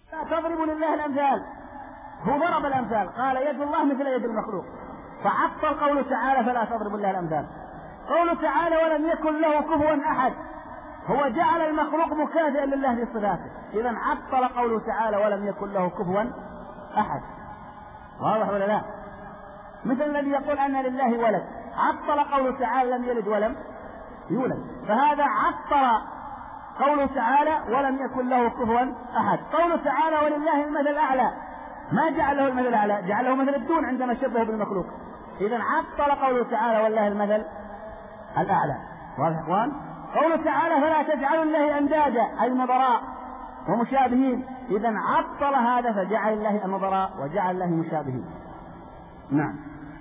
لا تضربوا لله الأمثال. هو ضرب الأمثال، قال يد الله مثل يد المخلوق، فعطل قوله تعالى فلا تضربوا لله الأمثال. قوله تعالى ولم يكن له كفوا أحد، هو جعل المخلوق مكافئا لله في صفاته، إذا عطل قوله تعالى ولم يكن له كفوا أحد. واضح ولا لا؟ مثل الذي يقول أن لله ولد، عطل قوله تعالى لم يلد ولم يولد، فهذا عطل قوله تعالى ولم يكن له كفوا أحد. قوله تعالى ولله المثل الأعلى، ما جعل له المثل الأعلى، جعل له مثل الدون عندما شبهه بالمخلوق، إذا عطل قوله تعالى ولله المثل الأعلى. واضح يا إخوان؟ قوله تعالى فلا تجعلوا الله أندادا أي نظراء ومشابهين، إذا عطل هذا فجعل الله النظراء وجعل الله مشابهين. نعم.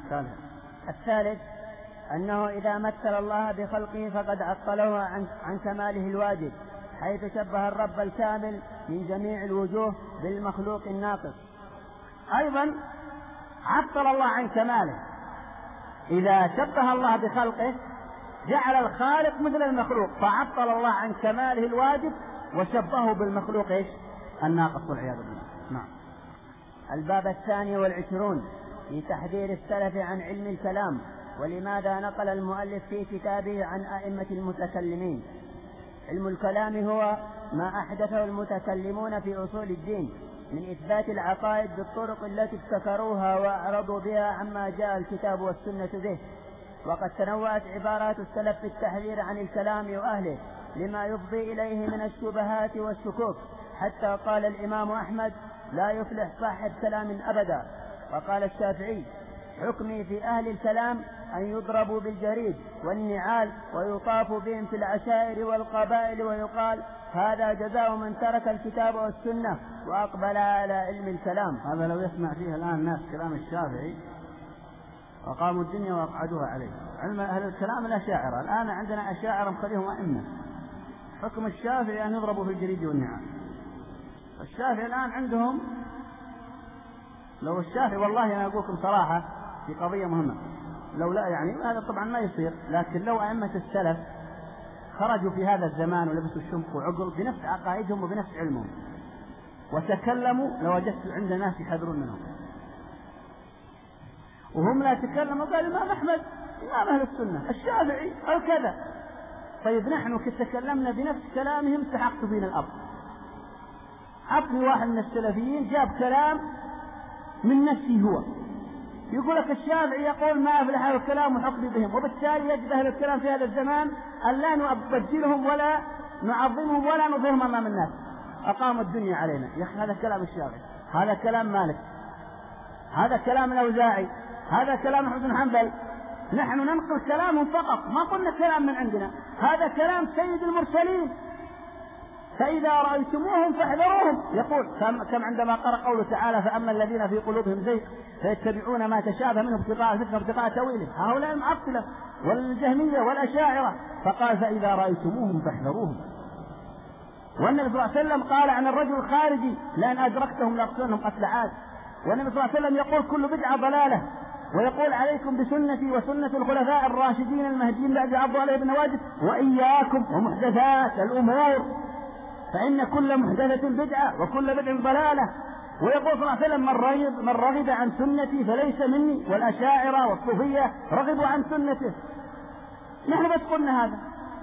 الثالث أنه إذا مثل الله بخلقه فقد عطله عن كماله الواجب، حيث شبه الرب الكامل من جميع الوجوه بالمخلوق الناقص. أيضا عطل الله عن كماله، إذا شبه الله بخلقه جعل الخالق مثل المخلوق، فعطل الله عن كماله الواجب وشبهه بالمخلوق الناقص والعياذ بالله. نعم. الباب 22 في تحذير السلف عن علم الكلام، ولماذا نقل المؤلف في كتابه عن أئمة المتكلمين. علم الكلام هو ما أحدثه المتكلمون في أصول الدين من إثبات العقائد بالطرق التي ابتكروها وأعرضوا بها عما جاء الكتاب والسنة به. وقد تنوعت عبارات السلف في التحذير عن الكلام وأهله لما يفضي إليه من الشبهات والشكوك، حتى قال الإمام أحمد لا يفلح صاحب كلام أبدا. وقال الشافعي حكمي في أهل الكلام أن يضربوا بالجريد والنعال ويطاف بهم في العشائر والقبائل، ويقال هذا جزاء من ترك الكتاب والسنة وأقبل على علم الكلام. هذا لو يسمع فيه الآن الناس كلام الشافعي وقاموا الدنيا وأقعدوها عليه. علم أهل الكلام الأشاعرة، الآن عندنا أشاعرة مخليهم أئمة. حكم الشافعي أن يضربوا في الجريد والنعال. الشافعي الآن عندهم، لو الشافعي والله أنا أقولكم صراحة في قضية مهمة، لو لا يعني هذا طبعا ما يصير، لكن لو أئمة السلف خرجوا في هذا الزمان ولبسوا الشمخ وعقل بنفس عقائدهم وبنفس علمهم وتكلموا لوجدت عند ناس يحذرون منهم، وهم لا تكلموا قال الإمام أحمد إمام أهل السنة الشافعي أو كذا. طيب نحن تكلمنا بنفس كلامهم سحقت بين الأرض. عطني واحد من السلفيين جاب كلام من نفسه هو يقول لك الشافعي يقول ما أفلح أهل الكلام وحقد بهم، وبالتالي يجب أهل الكلام في هذا الزمان أن لا نبجلهم ولا نعظمهم ولا نظهرهم أمام الناس، أقاموا الدنيا علينا. يا أخي هذا كلام الشافعي، هذا كلام مالك، هذا كلام الأوزاعي، هذا كلام أحمد بن حنبل، نحن ننقل كلامهم فقط، ما قلنا كلام من عندنا، هذا كلام سيد المرسلين. فإذا رأيتموهم فاحذروهم. يقول كم عندما قرأ قوله تعالى فأما الذين في قلوبهم زيغ فيتبعون ما تشابه منه ابتغاء الفتنة ابتغاء تأويله، هؤلاء المعطلة والجهمية والأشاعرة، فقال فإذا رأيتموهم فاحذروهم. والنبي صلى الله عليه وسلم قال عن الرجل الخارجي لأن أدركتهم لأقتلنهم قتل عاد. والنبي صلى الله عليه وسلم يقول كل بدعة ضلالة، ويقول عليكم بسنتي وسنة الخلفاء الراشدين المهديين بعد عضوا عليه بالنواجذ وإياكم ومحدثات الأمور فإن كل محدثة بدعة وكل بدعة ضلالة. ويقول صلى الله عليه وسلم من رغب عن سنتي فليس مني، والأشاعرة والصوفية رغبوا عن سنته. نحن بس قلنا هذا،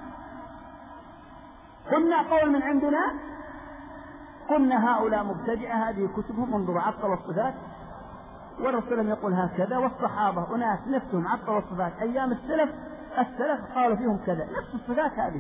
قلنا قول من عندنا، قلنا هؤلاء مبتدعة هذه كتبهم انظروا عطلوا الصفات، والرسول يقول هكذا، والصحابة وناس نفسهم عطلوا الصفات أيام السلف قالوا فيهم كذا، نفس الصفات هذه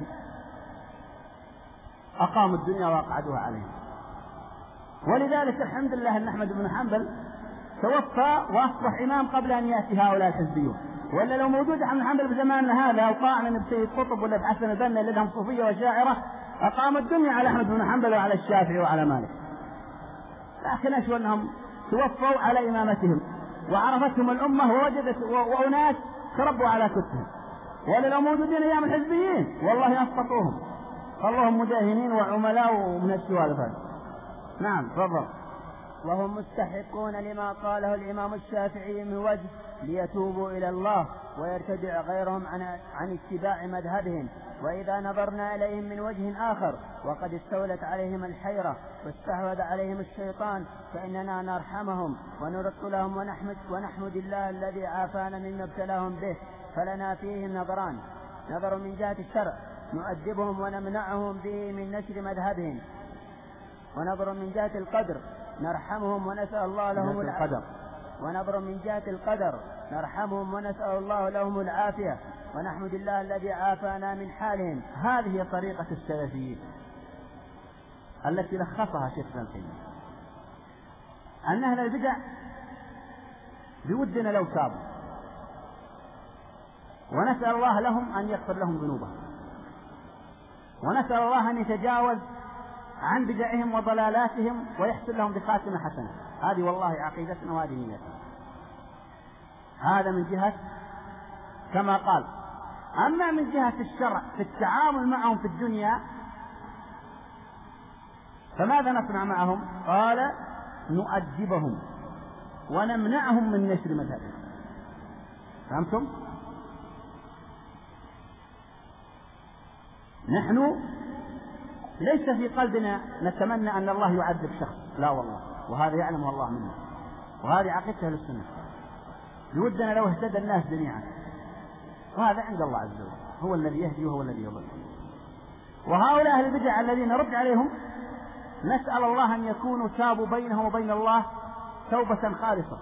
أقاموا الدنيا وأقعدوها عليهم. ولذلك الحمد لله أن أحمد بن حنبل توفى وأصبح إمام قبل أن يأتي هؤلاء الحزبيون، ولا لو موجود أحمد بن حنبل بزماننا هذا أو طاعنا بسيد قطب ولا بحسن البنا اللي لهم صوفية وشاعرة أقام الدنيا على أحمد بن حنبل وعلى الشافعي وعلى مالك، لكن أشوى أنهم توفوا على إمامتهم وعرفتهم الأمة ووجدت وأناس تربوا على كتبهم، ولا لو موجودين أيام الحزبيين والله أسقطوهم، خلوهم مداهنين وعملاء ومن السوالف. نعم تفضل. وهم مستحقون لما قاله الإمام الشافعي من وجه ليتوبوا إلى الله ويرتدع غيرهم عن اتباع مذهبهم. وإذا نظرنا إليهم من وجه آخر وقد استولت عليهم الحيرة واستحوذ عليهم الشيطان فإننا نرحمهم ونرق لهم ونحمد الله الذي عافانا مما ابتلاهم به. فلنا فيهم نظران: نظر من جهة الشرع نؤدبهم ونمنعهم به من نشر مذهبهم، ونظر من جهة القدر نرحمهم ونسأل الله لهم العافية، ونظر من جهة القدر نرحمهم ونسأل الله لهم العافية ونحمد الله الذي عافانا من حالهم. هذه طريقة السلفيين التي لخصها شيخ ابن تيمية، أن أهل البدع بودنا لو تابوا، ونسأل الله لهم أن يغفر لهم ذنوبهم، ونسأل الله أن يتجاوز عن بدعهم وضلالاتهم ويحسن لهم بخاتمة حسنة. هذه والله عقيدتنا وهذه نيتنا. هذا من جهة كما قال. أما من جهة الشرع في التعامل معهم في الدنيا فماذا نصنع معهم؟ قال: نؤدبهم ونمنعهم من نشر مذهبهم. فهمتم؟ نحن ليس في قلبنا نتمنى أن الله يعذب شخص، لا والله، وهذا يعلمه الله منا، وهذه عقيدة أهل السنة. بودنا لو اهتدى الناس جميعا، وهذا عند الله عز وجل، هو الذي يهدي وهو الذي يضل. وهؤلاء أهل البدع الذين نرد عليهم نسأل الله أن يكونوا تابوا بينهم وبين الله توبة خالصة،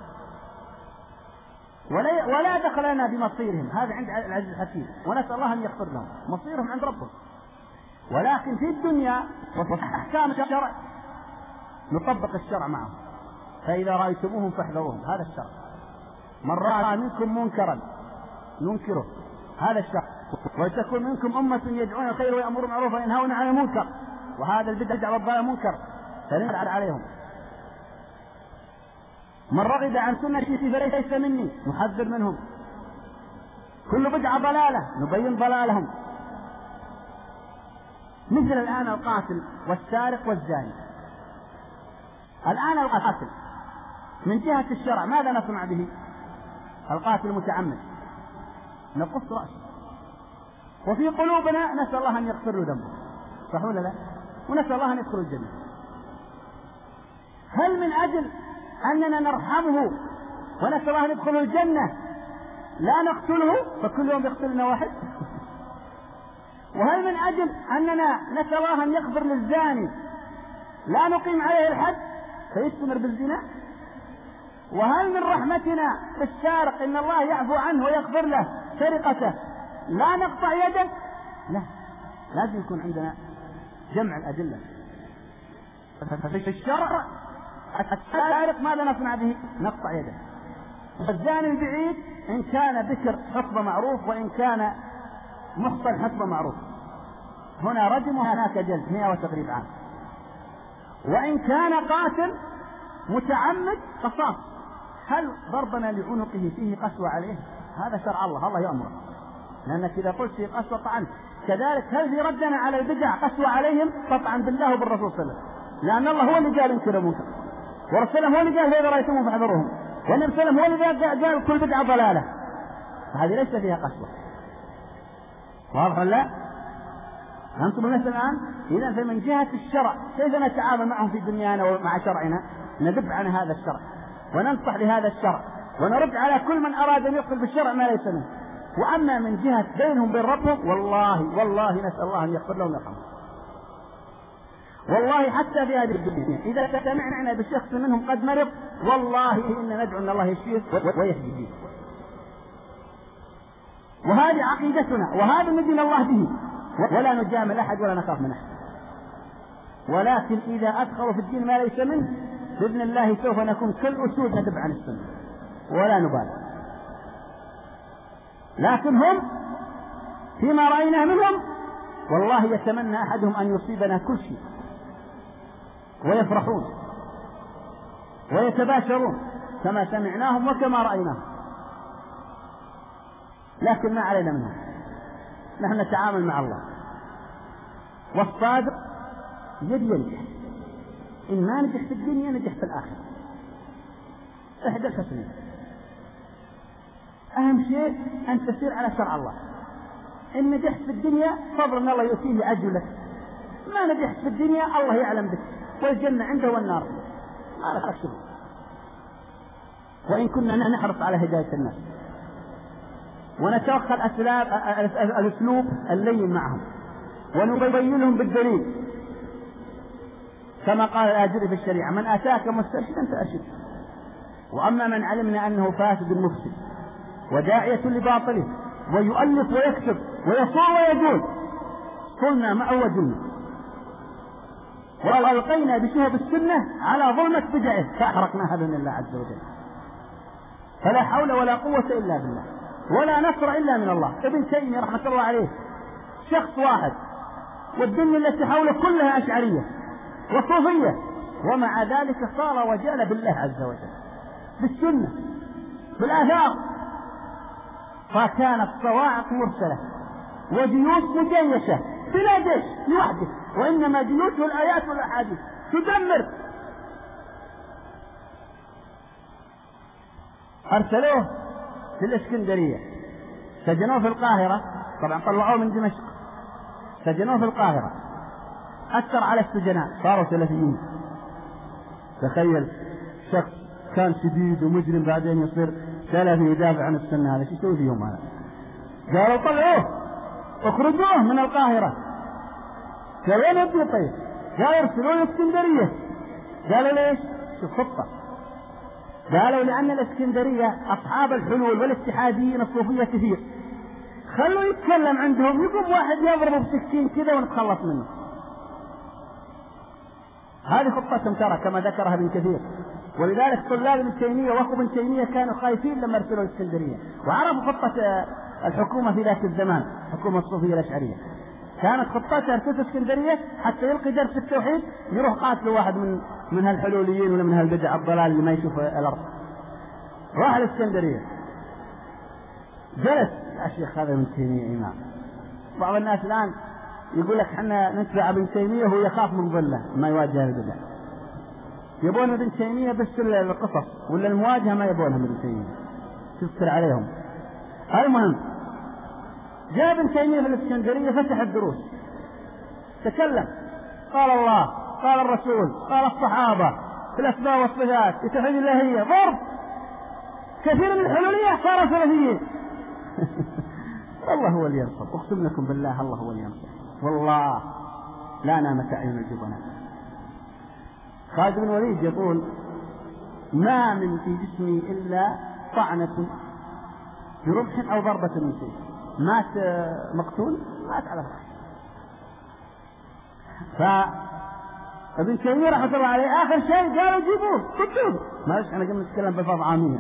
ولا دخل لنا بمصيرهم، هذا عند العزيز الحكيم، ونسأل الله أن يغفر لهم، مصيرهم عند ربهم. ولكن في الدنيا وأحكام الشرع نطبق الشرع معهم. فإذا رأيتموهم فاحذروهم، هذا الشرع. من رأى منكم منكرا ننكره، هذا الشرع. ولتكن منكم أمة يدعون الخير ويأمرون بالمعروف وينهون عن المنكر، وهذا البدع والضلال منكر فننكر عليهم. من رغب عن سنتي فليس مني، نحذر منهم. كل بدعة ضلالة نبين ضلالهم. مثل الآن القاتل والسارق والزاني. الآن القاتل من جهة الشرع ماذا نصنع به؟ القاتل المتعمد نقص رأسه، وفي قلوبنا نسأل الله أن يغفر له ذنبه، صح ولا لا؟ ونسأل الله أن يدخل الجنة. هل من أجل أننا نرحمه ونسأل الله أن يدخل الجنة لا نقتله فكل يوم يقتلنا واحد؟ وهل من أجل أننا نسأل الله أن يغفر للزاني لا نقيم عليه الحد فيستمر بالزنا؟ وهل من رحمتنا بالسارق إن الله يعفو عنه ويغفر له سرقته لا نقطع يده؟ لا، لازم يكون عندنا جمع الأدلة. في الشرع السارق ماذا نصنع به؟ نقطع يده. الزاني البعيد إن كان بكر حكم معروف، وإن كان محصن حكم معروف، هنا رجم وهناك جلد 100 وتغريب عام. وإن كان قاتل متعمد قصاص. هل ضربنا لعنقه فيه قسوة عليه؟ هذا شرع الله، الله يأمر، لأنك إذا قلت فيه قسوة طعن. كذلك هل في ردنا على البدع قسوة عليهم؟ طبعا بالله وبالرسول صلى الله عليه وسلم، لأن الله هو اللي قال انكروا المنكر، ورسوله هو اللي قال فإذا رأيتموهم فاحذروهم، والنبي صلى الله عليه وسلم هو اللي قال كل بدعة ضلالة. هذه ليس فيها قسوة. واضح ولا؟ أنتم الناس الآن. إذا فمن جهة الشرع كيف نتعامل معهم في دنيانا ومع شرعنا؟ ندب عن هذا الشرع وننصح لهذا الشرع ونرد على كل من أراد أن يدخل بالشرع ما ليس منه. وأما من جهة بينهم بين ربهم والله نسأل الله أن يغفر لهم ويرحمهم. والله حتى في هذه الدنيا إذا سمعنا بشخص منهم قد مرض والله إن ندعو أن الله يشفيه ويهديه. وهذه عقيدتنا وهذا ندين الله به، ولا نجامل أحد ولا نخاف من أحد. ولكن إذا أدخلوا في الدين ما ليس منه بإذن الله سوف نكون كالأسود ندب عن السنة ولا نبالي. لكن هم فيما رأينا منهم والله يتمنى أحدهم أن يصيبنا كل شيء، ويفرحون ويتباشرون كما سمعناهم وكما رأيناهم. لكن ما علينا منهم، نحن نتعامل مع الله، والصادق ينجح. إن ما نجح في الدنيا نجح في الآخرة. إحدى الحسنين. أهم شيء أن تسير على شرع الله. إن نجحت في الدنيا فضل الله يؤتيه أجلك، ما نجحت في الدنيا الله يعلم بك، والجنة عنده والنار ما لك شغل. وإن كنا نحرص على هداية الناس ونتوخى الأسلوب اللين معهم ونبين لهم بالدليل، كما قال الآجري في الشريعة: من أتاك مسترشدا فأرشد. وأما من علمنا أنه فاسد مفسد وداعية لباطله ويؤلف ويكتب ويصوم ويجوز قلنا معه وجلنا، وألقينا بشهب السنة على ظلمة بدعه فأحرقناها بإذن الله عز وجل. فلا حول ولا قوة إلا بالله، ولا نصر إلا من الله. ابن تيمية رحمة الله عليه شخص واحد، والدنيا التي حوله كلها أشعرية وصوفية، ومع ذلك صار وجال بالله عز وجل بالسنة بالآثار، فكانت صواعق مرسلة وجيوش مجيشة بلا جيش لوحده، وإنما جيوشه الآيات والأحاديث تدمر. أرسلوه في الإسكندرية، سجنوه في القاهرة، طبعا طلعوه من دمشق، سجنوه في القاهرة، أثر على السجناء صاروا سلفيين. تخيل شخص كان شديد ومجرم بعدين يصير سلفي يدافع عن السنة، هذا شو يسوي فيهم هذا؟ قالوا طلعوه اخرجوه من القاهرة. قال وين ابني؟ طيب قال ارسلوه الإسكندرية. قالوا ليش؟ شوف خطة، قالوا لأن الإسكندرية أصحاب الحلول والاتحاديين الصوفية كثير، خلوا يتكلم عندهم، يقوم واحد يضربه بسكين كذا ونتخلص منه. هذه خطتهم ترى كما ذكرها ابن كثير. ولذلك طلاب ابن تيمية واخو ابن تيمية كانوا خايفين لما ارسلوا الإسكندرية، وعرفوا خطة الحكومة في ذاك الزمان، حكومة الصوفية الأشعرية، كانت خطتها ارسل الإسكندرية حتى يلقي درس التوحيد، يروح قاتل واحد من هالحلوليين ولا من هالبدع الضلال اللي ما يشوف الأرض. راح الإسكندرية جلس الشيخ هذا ابن تيمية إمام. بعض الناس الآن يقول لك حنا نتبع ابن تيمية وهو يخاف من ظله ما يواجه البدع. يبون ابن تيمية بس القصص ولا المواجهة ما يبونها من ابن تيمية، تذكر عليهم. المهم جاء ابن تيمية في الإسكندرية فتح الدروس، تكلم، قال الله قال الرسول قال الصحابة في الأسماء والصفات في توحيد الإلهية، ضرب كثير من الحلولية صاروا سلفيين. والله هو اللي ينصر، أقسم لكم بالله الله هو اللي ينصر، والله لا نامت أعين الجبناء. خالد بن الوليد يقول: ما من في جسمي إلا طعنة برمح أو ضربة من شيء. مات مقتول، مات على الرأس. فابن تيمية رحمة الله عليه آخر شيء قالوا جيبوه كتبوه، ماذا احنا قلنا نتكلم بألفاظ عامية،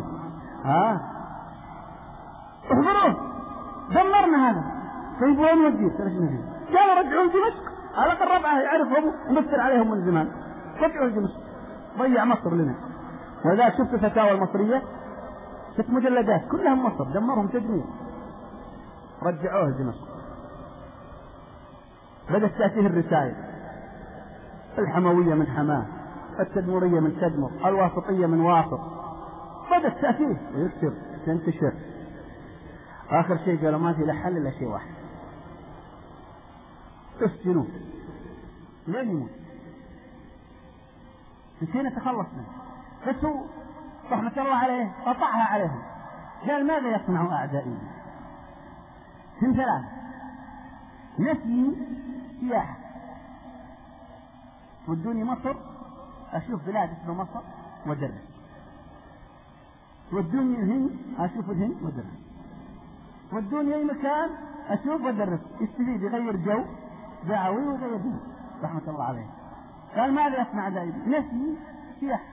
احضروه دمرنا هذا، طيب وين وديه؟ قالوا رجعوا دمشق، على الأقل ربعه يعرفهم ومثل عليهم من زمان، رجعوا دمشق، ضيع مصر لنا. وإذا شفت الفتاوى المصرية 6 مجلدات كلهم مصر، دمرهم تدمير، رجعوه دمشق. بدأت تأتيه الرسائل: الحموية من حماه، التدمرية من تدمر، الواسطية من واسط، بدأت تأتيه ويكتب تنتشر. آخر شيء قالوا ما في لحل إلا شيء واحد: تسجنوه لين يموت، نسينا نتخلص منه. بس هو رحمة الله عليه قطعها عليهم، قال: ماذا يصنع أعدائي؟ من 3: نسي سياحة، ودوني مصر أشوف بلاد اسمها مصر ودرس، ودوني الهند أشوف الهند ودرس، ودوني أي مكان أشوف ودرس، يستفيد يغير جو دعوي وغير دين رحمة الله عليه. قال: ماذا يصنع أعدائي؟ نسي سياحة.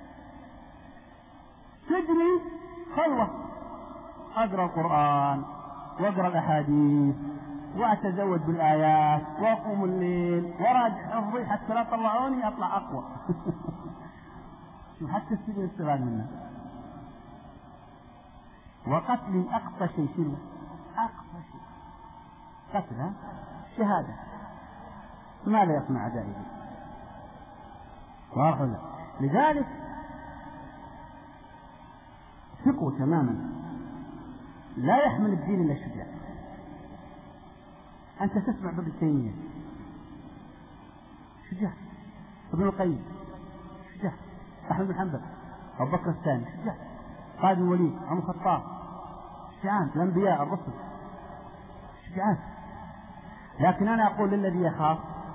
تجري خلوة، أقرأ القرآن وأقرأ الأحاديث وأتزود بالآيات وأقوم الليل وراجع حفظي حتى لا طلعوني أطلع أقوى. شو حتى السجن استفاد منه. وقتل أقصى شيء، شنو أقصى شيء؟ قتلها شهادة. ماذا يصنع أعدائي؟ واضح ولا؟ لذلك فرقوا تماما. لا يحمل الدين إلا الشجاع. أنت تسمع بابن تيمية شجاع، ابن القيم شجاع، أحمد بن حنبل، أبو بكر الثاني شجاع، خالد بن الوليد، عمر الخطاب شجعان، الأنبياء الرسل شجعان. لكن أنا أقول للذي يخاف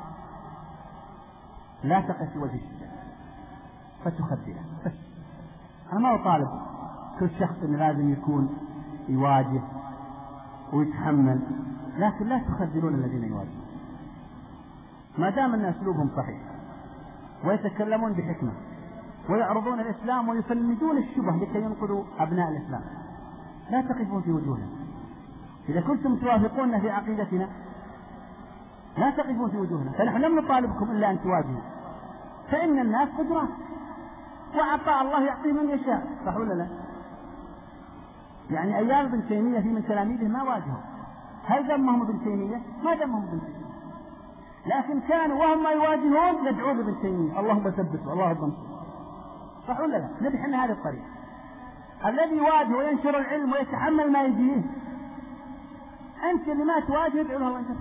لا تقف في وجه الشجاع فتخذله بس. أنا ما أطالب كل شخص إنه لازم يكون يواجه ويتحمل، لكن لا تخذلون الذين يواجهون ما دام أن أسلوبهم صحيح ويتكلمون بحكمة ويعرضون الإسلام ويفندون الشبه لكي ينقذوا أبناء الإسلام. لا تقفون في وجوهنا. إذا كنتم توافقون في عقيدتنا لا تقفون في وجوهنا، فنحن لم نطالبكم إلا أن تواجهوا، فإن الناس قدرات وعطاء الله يعطيه من يشاء، صح ولا لا؟ يعني أيام ابن تيمية في من تلاميذه ما واجهوا، هل ذمهم ابن تيمية؟ ما ذمهم ابن تيمية، لكن كانوا وهم ما يواجهون يدعون ابن تيمية اللهم ثبته اللهم انصره، صح ولا لا؟ نبي احنا هذه الطريقة. الذي يواجه وينشر العلم ويتحمل ما يجيه، أنت اللي ما تواجه ادعو له وانت.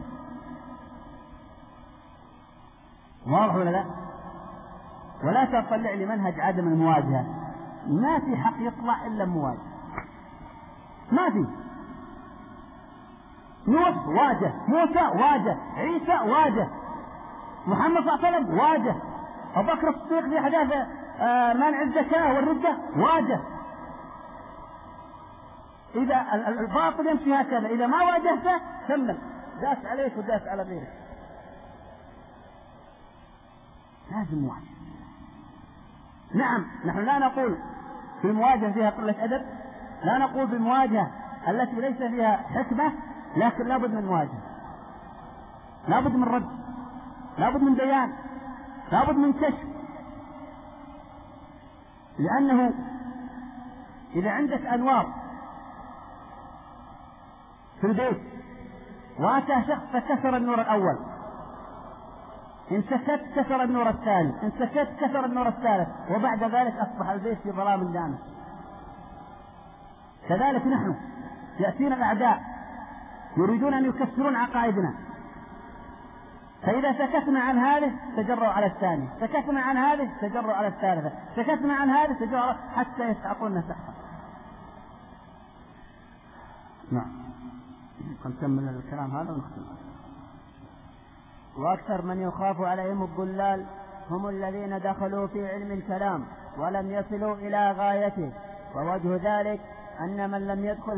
واضح ولا لا؟ ولا تطلع لمنهج عدم المواجهة، ما في حق يطلع إلا مواجه، ما في. نوح واجه، موسى واجه، عيسى واجه، محمد صلى الله عليه وسلم واجه، أبو بكر الصديق في أحداث منع الزكاة والردة واجه. إذا الباطل يمشي هكذا، إذا ما واجهته كمل، داس عليك وداس على غيرك. لازم مواجهة. نعم، نحن لا نقول في المواجهة فيها قلة أدب، لا نقول في المواجهة التي ليس فيها حكمة، لكن لابد من مواجهة، لابد من رد، لابد من بيان، لابد من كشف. لأنه إذا عندك أنوار في البيت وأتى شخص فكسر النور الأول، إن سكت كسر النور الثاني، إن سكت كسر النور الثالث، وبعد ذلك أصبح البيت في ظلام دامس. كذلك نحن يأتينا الأعداء يريدون أن يكسرون عقائدنا، فإذا سكتنا عن هذه تجرؤوا على الثاني، سكتنا عن هذه تجرؤوا على الثالثة، سكتنا عن هذه تجرؤوا حتى يسحقون سحقا. نعم، نكمل الكلام هذا ونختم. وأكثر من يخاف عليهم الضلال هم الذين دخلوا في علم الكلام ولم يصلوا إلى غايته، ووجه ذلك أن من لم يدخل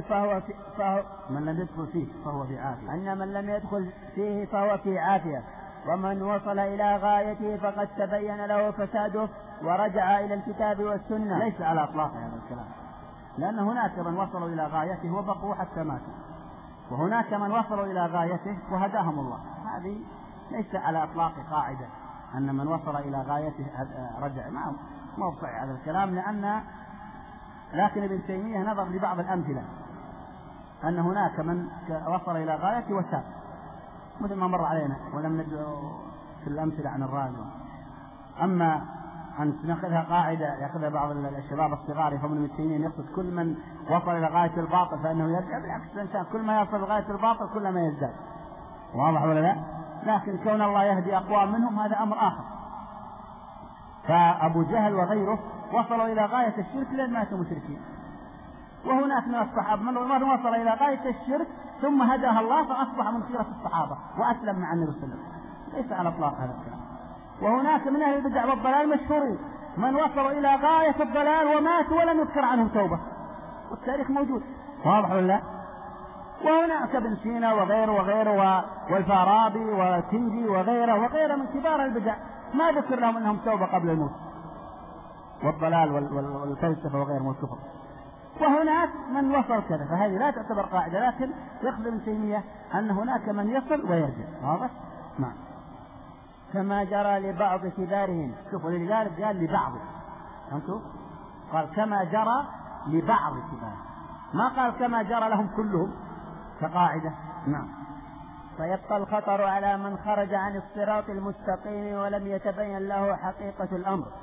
فيه فهو في عافية، ومن وصل إلى غايته فقد تبين له فساده ورجع إلى الكتاب والسنة. ليس على أطلاق هذا الكلام، لأن هناك من وصلوا إلى غايته وبقوا حتى ماتوا، وهناك من وصلوا إلى غايته وهداهم الله. هذه ليس على أطلاق قاعدة أن من وصل إلى غايته رجع، ما صحيح هذا الكلام. لكن ابن تيمية نظر لبعض الأمثلة أن هناك من وصل إلى غايته وساب، مثل ما مر علينا ولم ندعو في الأمثلة عن الرازي. أما أن نأخذها قاعدة يأخذها بعض الشباب الصغار يفهمون ابن تيمية يقصد كل من وصل إلى غاية الباطل فإنه يرجع، بالعكس الإنسان كل ما يصل إلى غاية الباطل كل ما يزداد. واضح ولا لا؟ لكن كون الله يهدي أقوام منهم هذا أمر آخر. فأبو جهل وغيره وصلوا إلى غاية الشرك لأن ماتوا مشركين، وهناك من الصحابة من وصل إلى غاية الشرك ثم هداه الله فأصبح من خيرة الصحابة وأسلم مع النبي صلى الله عليه وسلم. ليس على إطلاق هذا الكلام. وهناك من أهل البدع والضلال مشهورين من وصلوا إلى غاية الضلال وماتوا ولم يذكر عنهم توبة، والتاريخ موجود. واضح ولا لا؟ وهناك ابن سينا وغيره والفارابي وتنجي وغيره من كبار البدع ما ذكر لهم أنهم توبة قبل الموت، والضلال والفلسفة وغيرهم والكفر. وهناك من وصل كذا، فهذه لا تعتبر قاعدة، لكن يقصد ابن تيمية أن هناك من يصل ويرجع. واضح؟ نعم. كما جرى لبعض كبارهم. شوفوا لذلك قال لبعض، أنتم قال كما جرى لبعض كبارهم، ما قال كما جرى لهم كلهم كقاعدة. نعم. فيبقى الخطر على من خرج عن الصراط المستقيم ولم يتبين له حقيقة الأمر،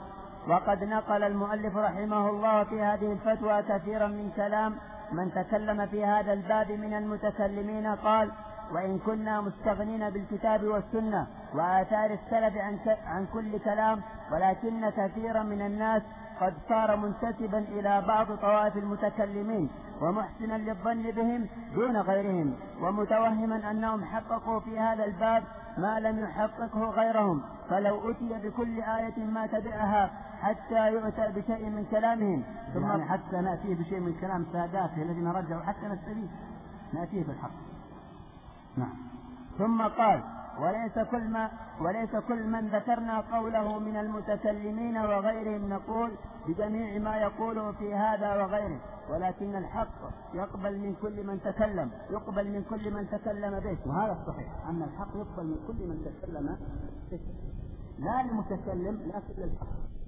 وقد نقل المؤلف رحمه الله في هذه الفتوى كثيرا من كلام من تكلم في هذا الباب من المتكلمين. قال: وإن كنا مستغنين بالكتاب والسنة وآثار السلف عن كل كلام، ولكن كثيرا من الناس قد صار منتسبا إلى بعض طوائف المتكلمين ومحسنا للظن بهم دون غيرهم، ومتوهما أنهم حققوا في هذا الباب ما لم يحققه غيرهم، فلو أتي بكل آية ما تبعها حتى يؤتى بشيء من كلامهم، ثم يعني حتى نأتيه بشيء من كلام ساداته الذين رجعوا حتى نستفيد نأتيه بالحق. نعم. ثم قال: وليس كل من ذكرنا قوله من المتكلمين وغيرهم نقول بجميع ما يقوله في هذا وغيره، ولكن الحق يقبل من كل من تكلم به. وهذا الصحيح، أن الحق يقبل من كل من تكلم به، لا للمتكلم لكن للحق.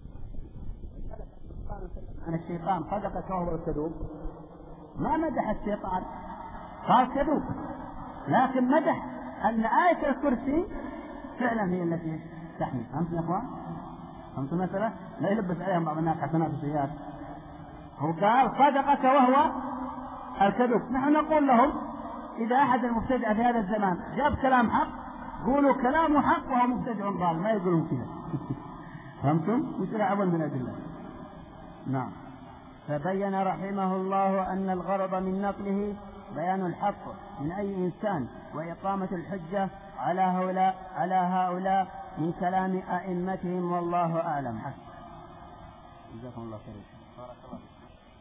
عن الشيطان صدقك وهو الكذوب، ما مدح الشيطان قال كذوب، لكن مدح أن آية الكرسي فعلا هي التي تحمي. فهمتم يا أخوان؟ فهمتم المسألة؟ لا يلبس عليهم بعض الناس حسنات وسيئات. هو قال صدقك وهو الكذوب. نحن نقول لهم إذا أحد المبتدع في هذا الزمان جاب كلام حق قولوا كلامه حق وهو مبتدع ضال، ما يقولون كذا. فهمتم؟ وتلعبون من أدلة. نعم. فبين رحمه الله أن الغرض من نقله بيان الحق من أي إنسان وإقامة الحجة على هؤلاء من كلام أئمتهم، والله أعلم. جزاكم الله خير. بارك الله فيك.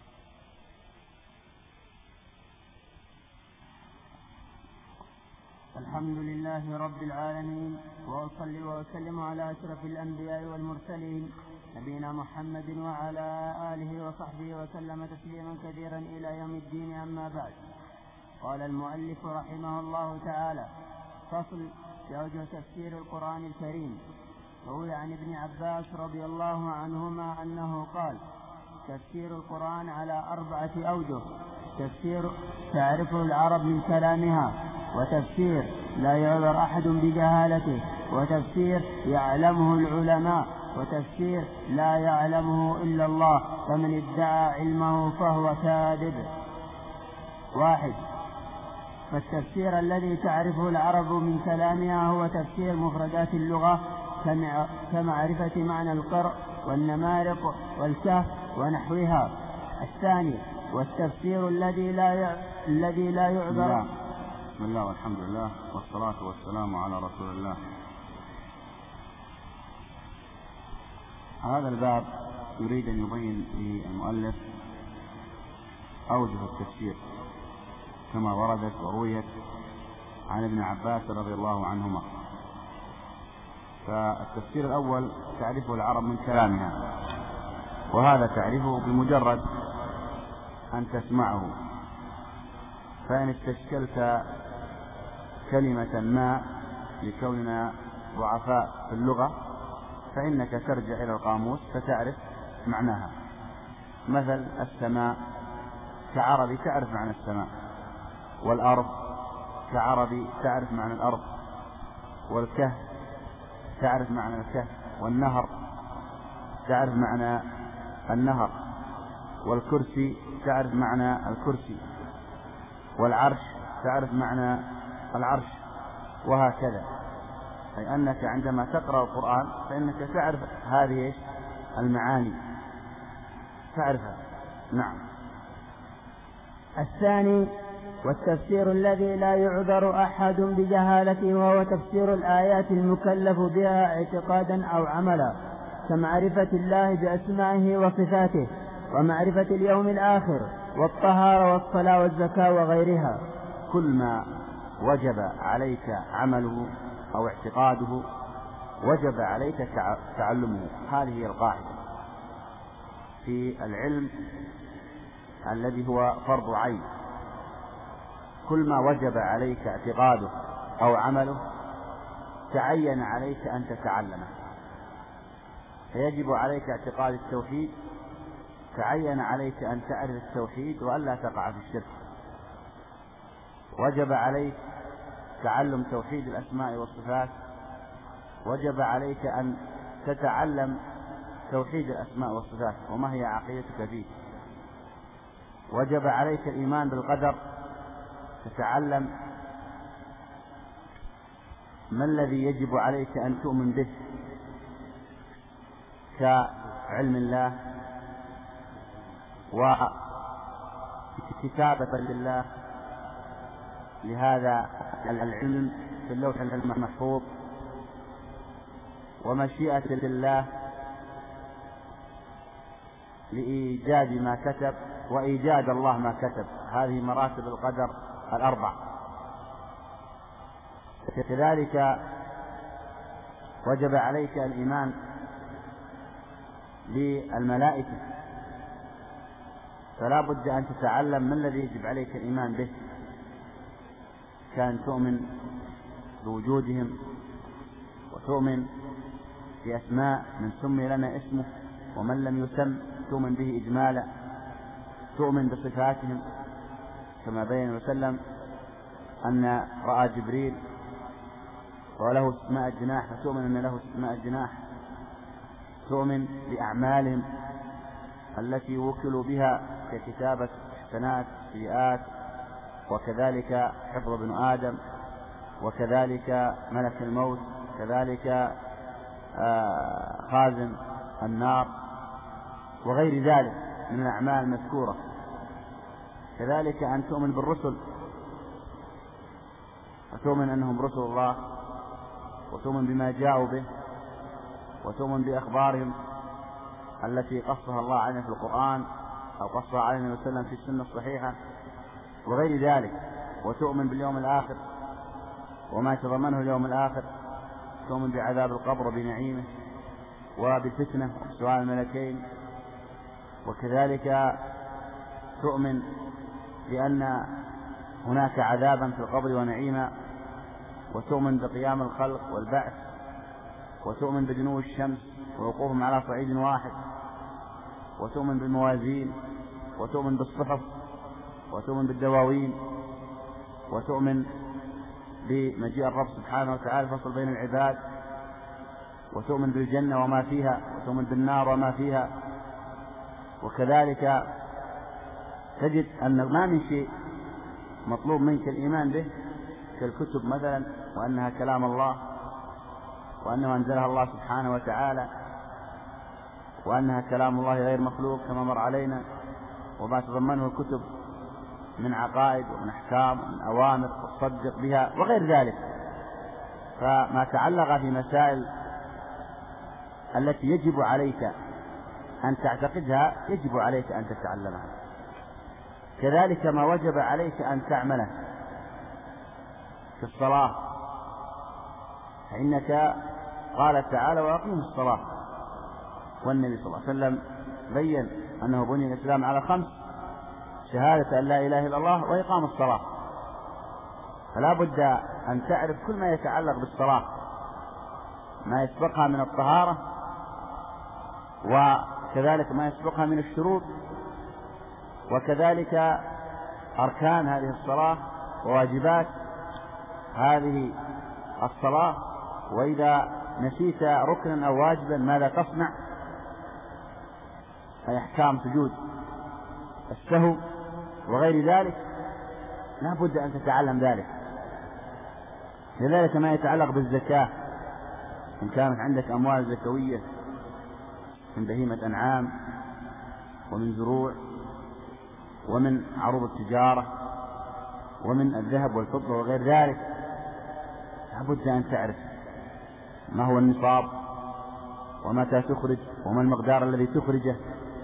الحمد لله رب العالمين، وأصلي وأسلم على أشرف الأنبياء والمرسلين نبينا محمد وعلى آله وصحبه وسلم تسليما كثيرا إلى يوم الدين. أما بعد، قال المؤلف رحمه الله تعالى: فصل في أوجه تفسير القرآن الكريم. روي عن ابن عباس رضي الله عنهما أنه قال: تفسير القرآن على 4 أوجه: تفسير تعرفه العرب من كلامها، وتفسير لا يعذر أحد بجهالته، وتفسير يعلمه العلماء، وتفسير لا يعلمه إلا الله، فمن ادعى علمه فهو كاذب. 1. فالتفسير الذي تعرفه العرب من كلامها هو تفسير مفردات اللغة كمعرفة معنى القرء والنمارق والكهف ونحوها. 2. والتفسير الذي لا يعذر. بسم الله والحمد لله والصلاة والسلام على رسول الله. هذا الباب يريد أن يبين في المؤلف أوجه التفسير كما وردت ورويت عن ابن عباس رضي الله عنهما. فالتفسير الأول تعرفه العرب من كلامها، وهذا تعرفه بمجرد أن تسمعه، فإن استشكلت كلمة ما لكوننا ضعفاء في اللغة فإنك ترجع إلى القاموس فتعرف معناها. مثل السماء كعربي تعرف معنى السماء، والأرض كعربي تعرف معنى الأرض، والكهف تعرف معنى الكهف، والنهر تعرف معنى النهر، والكرسي تعرف معنى الكرسي، والعرش تعرف معنى العرش، وهكذا. أي أنك عندما تقرأ القرآن فإنك تعرف هذه المعاني، تعرفها. نعم. 2. والتفسير الذي لا يعذر أحد بجهالته، وهو تفسير الآيات المكلف بها اعتقادا أو عملا، كمعرفة الله بأسمائه وصفاته، ومعرفة اليوم الآخر، والطهارة والصلاة والزكاة وغيرها. كل ما وجب عليك عمله أو اعتقاده وجب عليك تعلمه. هذه هي القاعدة في العلم الذي هو فرض عين. كل ما وجب عليك اعتقاده أو عمله تعين عليك أن تتعلمه. فيجب عليك اعتقاد التوحيد، تعين عليك أن تعرف التوحيد وألا تقع في الشرك. وجب عليك تعلم توحيد الأسماء والصفات، وجب عليك أن تتعلم توحيد الأسماء والصفات وما هي عقيدتك فيه. وجب عليك الإيمان بالقدر، تتعلم ما الذي يجب عليك أن تؤمن به كعلم الله وكتابة لله لهذا العلم في اللوح المحفوظ، ومشيئة لله لإيجاد ما كتب وإيجاد الله ما كتب. هذه مراتب القدر الأربع. كذلك وجب عليك الإيمان بالملائكة، فلا بد أن تتعلم ما الذي يجب عليك الإيمان به، كان تؤمن بوجودهم، وتؤمن بأسماء من سمي لنا اسمه ومن لم يسم تؤمن به إجمالا، تؤمن بصفاتهم كما بين وسلم أن رأى جبريل وله اسماء الجناح فتؤمن أن له اسماء الجناح، تؤمن بأعمالهم التي وكلوا بها ككتابة حسنات سيئات، وكذلك حفظ ابن آدم، وكذلك ملك الموت، كذلك خازن النار وغير ذلك من الأعمال المذكورة. كذلك أن تؤمن بالرسل وتؤمن أنهم رسل الله، وتؤمن بما جاءوا به، وتؤمن بأخبارهم التي قصها الله علينا في القرآن أو قصها علينا وسلم في السنة الصحيحة وغير ذلك، وتؤمن باليوم الآخر وما تضمنه اليوم الآخر، تؤمن بعذاب القبر وبنعيمه وبالفتنة وبسؤال الملكين، وكذلك تؤمن بأن هناك عذابا في القبر ونعيما، وتؤمن بقيام الخلق والبعث، وتؤمن بدنو الشمس ووقوفهم على صعيد واحد، وتؤمن بالموازين، وتؤمن بالصحف، وتؤمن بالدواوين، وتؤمن بمجيء الرب سبحانه وتعالى فصل بين العباد، وتؤمن بالجنة وما فيها، وتؤمن بالنار وما فيها. وكذلك تجد أن ما من شيء مطلوب منك الإيمان به كالكتب مثلا، وأنها كلام الله، وأنه أنزلها الله سبحانه وتعالى، وأنها كلام الله غير مخلوق كما مر علينا، وما تضمنه الكتب من عقائد ومن أحكام ومن أوامر تصدق بها وغير ذلك. فما تعلق في مسائل التي يجب عليك أن تعتقدها يجب عليك أن تتعلمها. كذلك ما وجب عليك أن تعمله في الصلاة، فإنك قال تعالى وأقيموا الصلاة، والنبي صلى الله عليه وسلم بين أنه بني الإسلام على 5: شهادة أن لا إله إلا الله وإقام الصلاة. فلا بد أن تعرف كل ما يتعلق بالصلاة، ما يسبقها من الطهارة، وكذلك ما يسبقها من الشروط، وكذلك أركان هذه الصلاة وواجبات هذه الصلاة، وإذا نسيت ركنا أو واجبا ماذا تصنع، أي أحكام سجود السهو وغير ذلك، لا بد أن تتعلم ذلك. لذلك ما يتعلق بالزكاة، إن كانت عندك أموال زكوية من بهيمة أنعام ومن زروع ومن عروض التجارة ومن الذهب والفضة وغير ذلك، لا بد أن تعرف ما هو النصاب ومتى تخرج وما المقدار الذي تخرجه.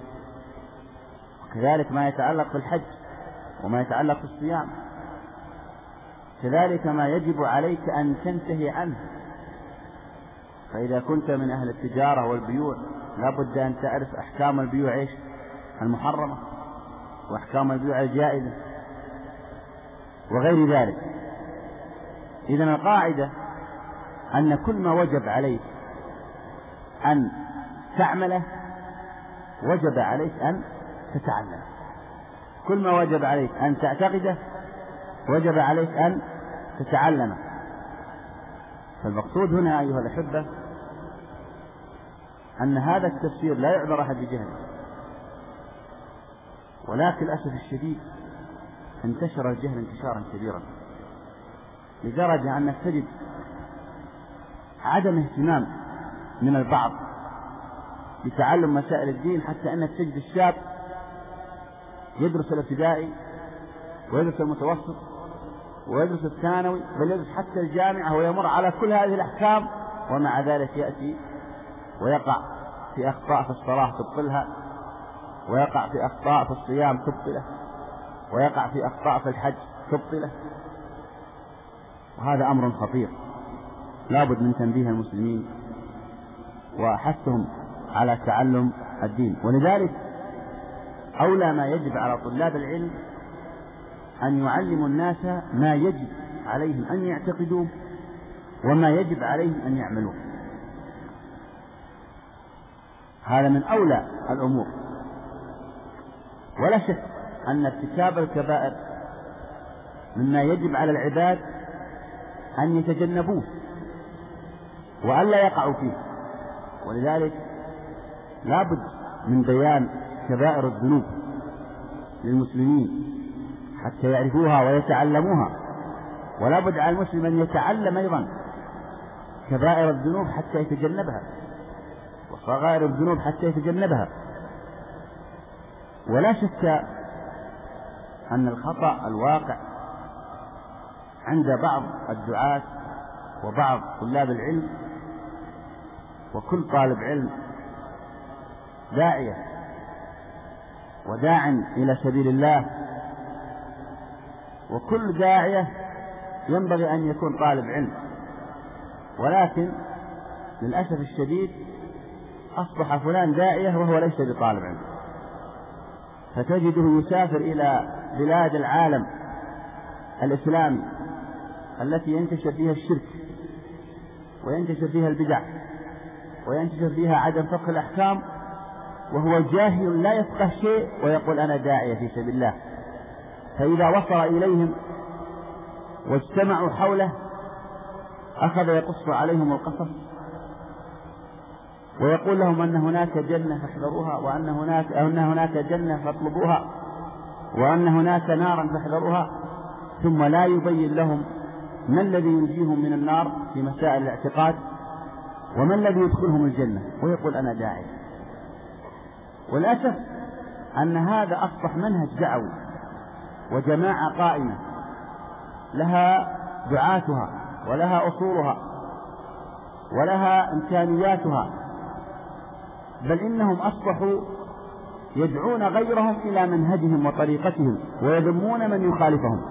كذلك ما يتعلق بالحج وما يتعلق بالصيام، كذلك ما يجب عليك أن تنتهي عنه. فإذا كنت من أهل التجارة والبيوع لا بد أن تعرف أحكام البيوع المحرمة وأحكام البيوع الجائزة وغير ذلك. إذن القاعدة أن كل ما وجب عليك أن تعمله وجب عليك أن تتعلم، كل ما وجب عليك أن تعتقده وجب عليك أن تتعلمه. فالمقصود هنا أيها الأحبة أن هذا التفسير لا يعذر أحد بجهله، ولكن للأسف الشديد انتشر الجهل انتشارا كبيرا، لدرجة أنك تجد عدم اهتمام من البعض بتعلم مسائل الدين، حتى أنك تجد الشاب يدرس الابتدائي ويدرس المتوسط ويدرس الثانوي بل يدرس حتى الجامعة ويمر على كل هذه الأحكام، ومع ذلك يأتي ويقع في أخطاء في الصلاة تبطلها، ويقع في أخطاء في الصيام تبطله، ويقع في أخطاء في الحج تبطله. وهذا أمر خطير لابد من تنبيه المسلمين وحثهم على تعلم الدين. ولذلك أولى ما يجب على طلاب العلم أن يعلموا الناس ما يجب عليهم أن يعتقدوه وما يجب عليهم أن يعملوه. هذا من أولى الأمور. ولا شك أن ارتكاب الكبائر مما يجب على العباد أن يتجنبوه وألا يقعوا فيه، ولذلك لابد من بيان كبائر الذنوب للمسلمين حتى يعرفوها ويتعلموها، ولا بد على المسلم أن يتعلم أيضا كبائر الذنوب حتى يتجنبها وصغائر الذنوب حتى يتجنبها. ولا شك أن الخطأ الواقع عند بعض الدعاة وبعض طلاب العلم، وكل طالب علم داعية وداع إلى سبيل الله، وكل داعية ينبغي أن يكون طالب علم، ولكن للأسف الشديد أصبح فلان داعية وهو ليس بطالب علم، فتجده يسافر إلى بلاد العالم الإسلامي التي ينتشر فيها الشرك وينتشر فيها البدع وينتشر فيها عدم فقه الأحكام، وهو جاهل لا يفقه شيء ويقول أنا داعية في سبيل الله. فإذا وصل إليهم واجتمعوا حوله أخذ يقص عليهم القصص ويقول لهم أن هناك جنة فاحذروها، وأن هناك جنة فاطلبوها، وأن هناك نارا فاحذروها، ثم لا يبين لهم ما الذي ينجيهم من النار في مسائل الاعتقاد وما الذي يدخلهم الجنة، ويقول أنا داعي. والأسف أن هذا أصبح منهج دعوي وجماعة قائمة لها دعاتها ولها أصولها ولها إمكانياتها، بل إنهم أصبحوا يدعون غيرهم إلى منهجهم وطريقتهم ويذمون من يخالفهم،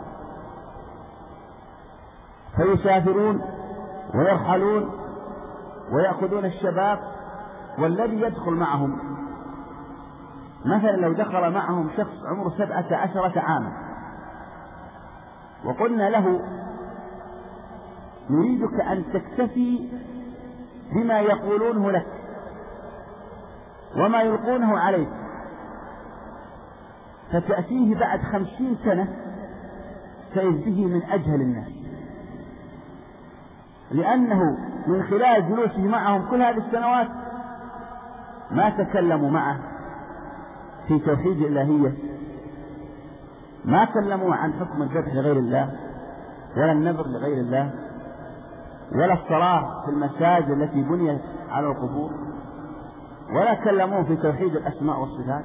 فيسافرون ويرحلون ويأخذون الشباب، والذي يدخل معهم مثلا لو دخل معهم شخص عمره 17 عاما وقلنا له نريدك أن تكتفي بما يقولونه لك وما يلقونه عليك، فتأتيه بعد 50 سنة سيجزيه من أجهل الناس، لأنه من خلال جلوسه معهم كل هذه السنوات ما تكلموا معه في توحيد الإلهية، ما كلموا عن حكم الذبح لغير الله ولا النذر لغير الله ولا الصلاة في المساجد التي بنيت على القبور، ولا كلموه في توحيد الأسماء والصفات،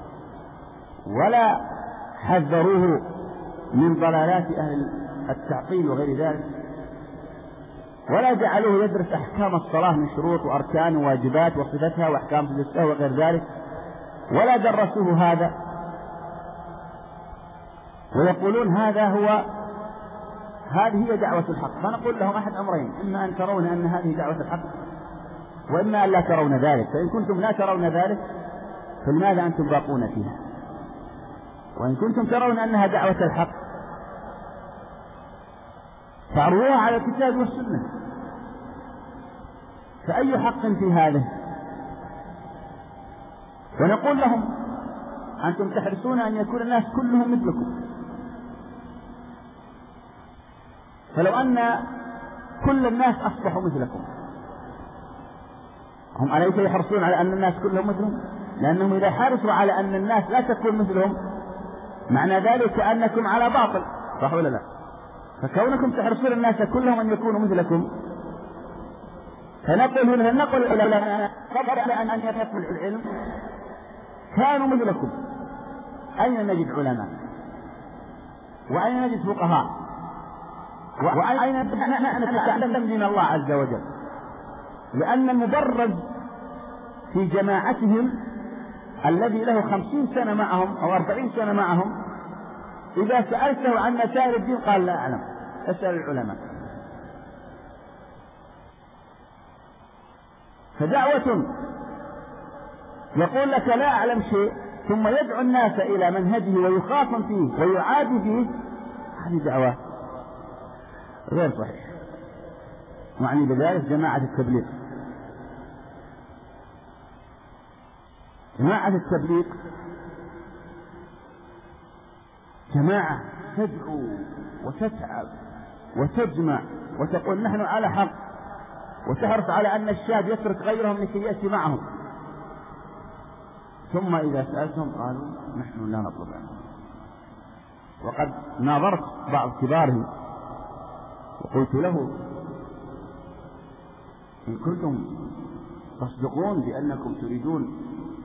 ولا حذروه من ضلالات أهل التعطيل وغير ذلك، ولا جعلوه يدرس أحكام الصلاة من شروط وأركان وواجبات وصفتها وأحكام الصلاة وغير ذلك، ولا درسوه هذا، ويقولون هذه هي دعوة الحق. فنقول لهم أحد أمرين: إما أن ترون أن هذه دعوة الحق، وإما أن لا ترون ذلك. فإن كنتم لا ترون ذلك فلماذا أنتم باقون فيها؟ وإن كنتم ترون أنها دعوة الحق فاعرضوها على الكتاب والسنة، فأي حق في هذا؟ ونقول لهم: أنتم تحرصون أن يكون الناس كلهم مثلكم، فلو أن كل الناس أصبحوا مثلكم هم أليس يحرصون على أن الناس كلهم مثلهم؟ لأنهم إذا حرصوا على أن الناس لا تكون مثلهم معنى ذلك أنكم على باطل، صح ولا لا؟ فكونكم تحرصون الناس كلهم أن يكونوا مثلكم، فنقول العلماء قبل أن يدخلوا العلم كانوا مثلكم. أين نجد علماء؟ وأين نجد فقهاء؟ وأين نتعلم دين الله عز وجل؟ لأن المبرز في جماعتهم الذي له 50 سنة معهم أو 40 سنة معهم إذا سألته عن مسائل الدين قال لا أعلم، أسأل العلماء. فدعوة يقول لك لا أعلم شيء ثم يدعو الناس إلى منهجه ويخاصم فيه ويعادي فيه، هذه دعوة غير صحيحة. يعني بذلك جماعة التبليغ. جماعة التبليغ جماعة تدعو وتتعب وتجمع وتقول نحن على حق، وتحرص على أن الشاب يترك غيرهم لكي يأتي معهم، ثم إذا سألتهم قالوا نحن لا نطلب عنه. وقد ناظرت بعض كبارهم وقلت له إن كنتم تصدقون بأنكم تريدون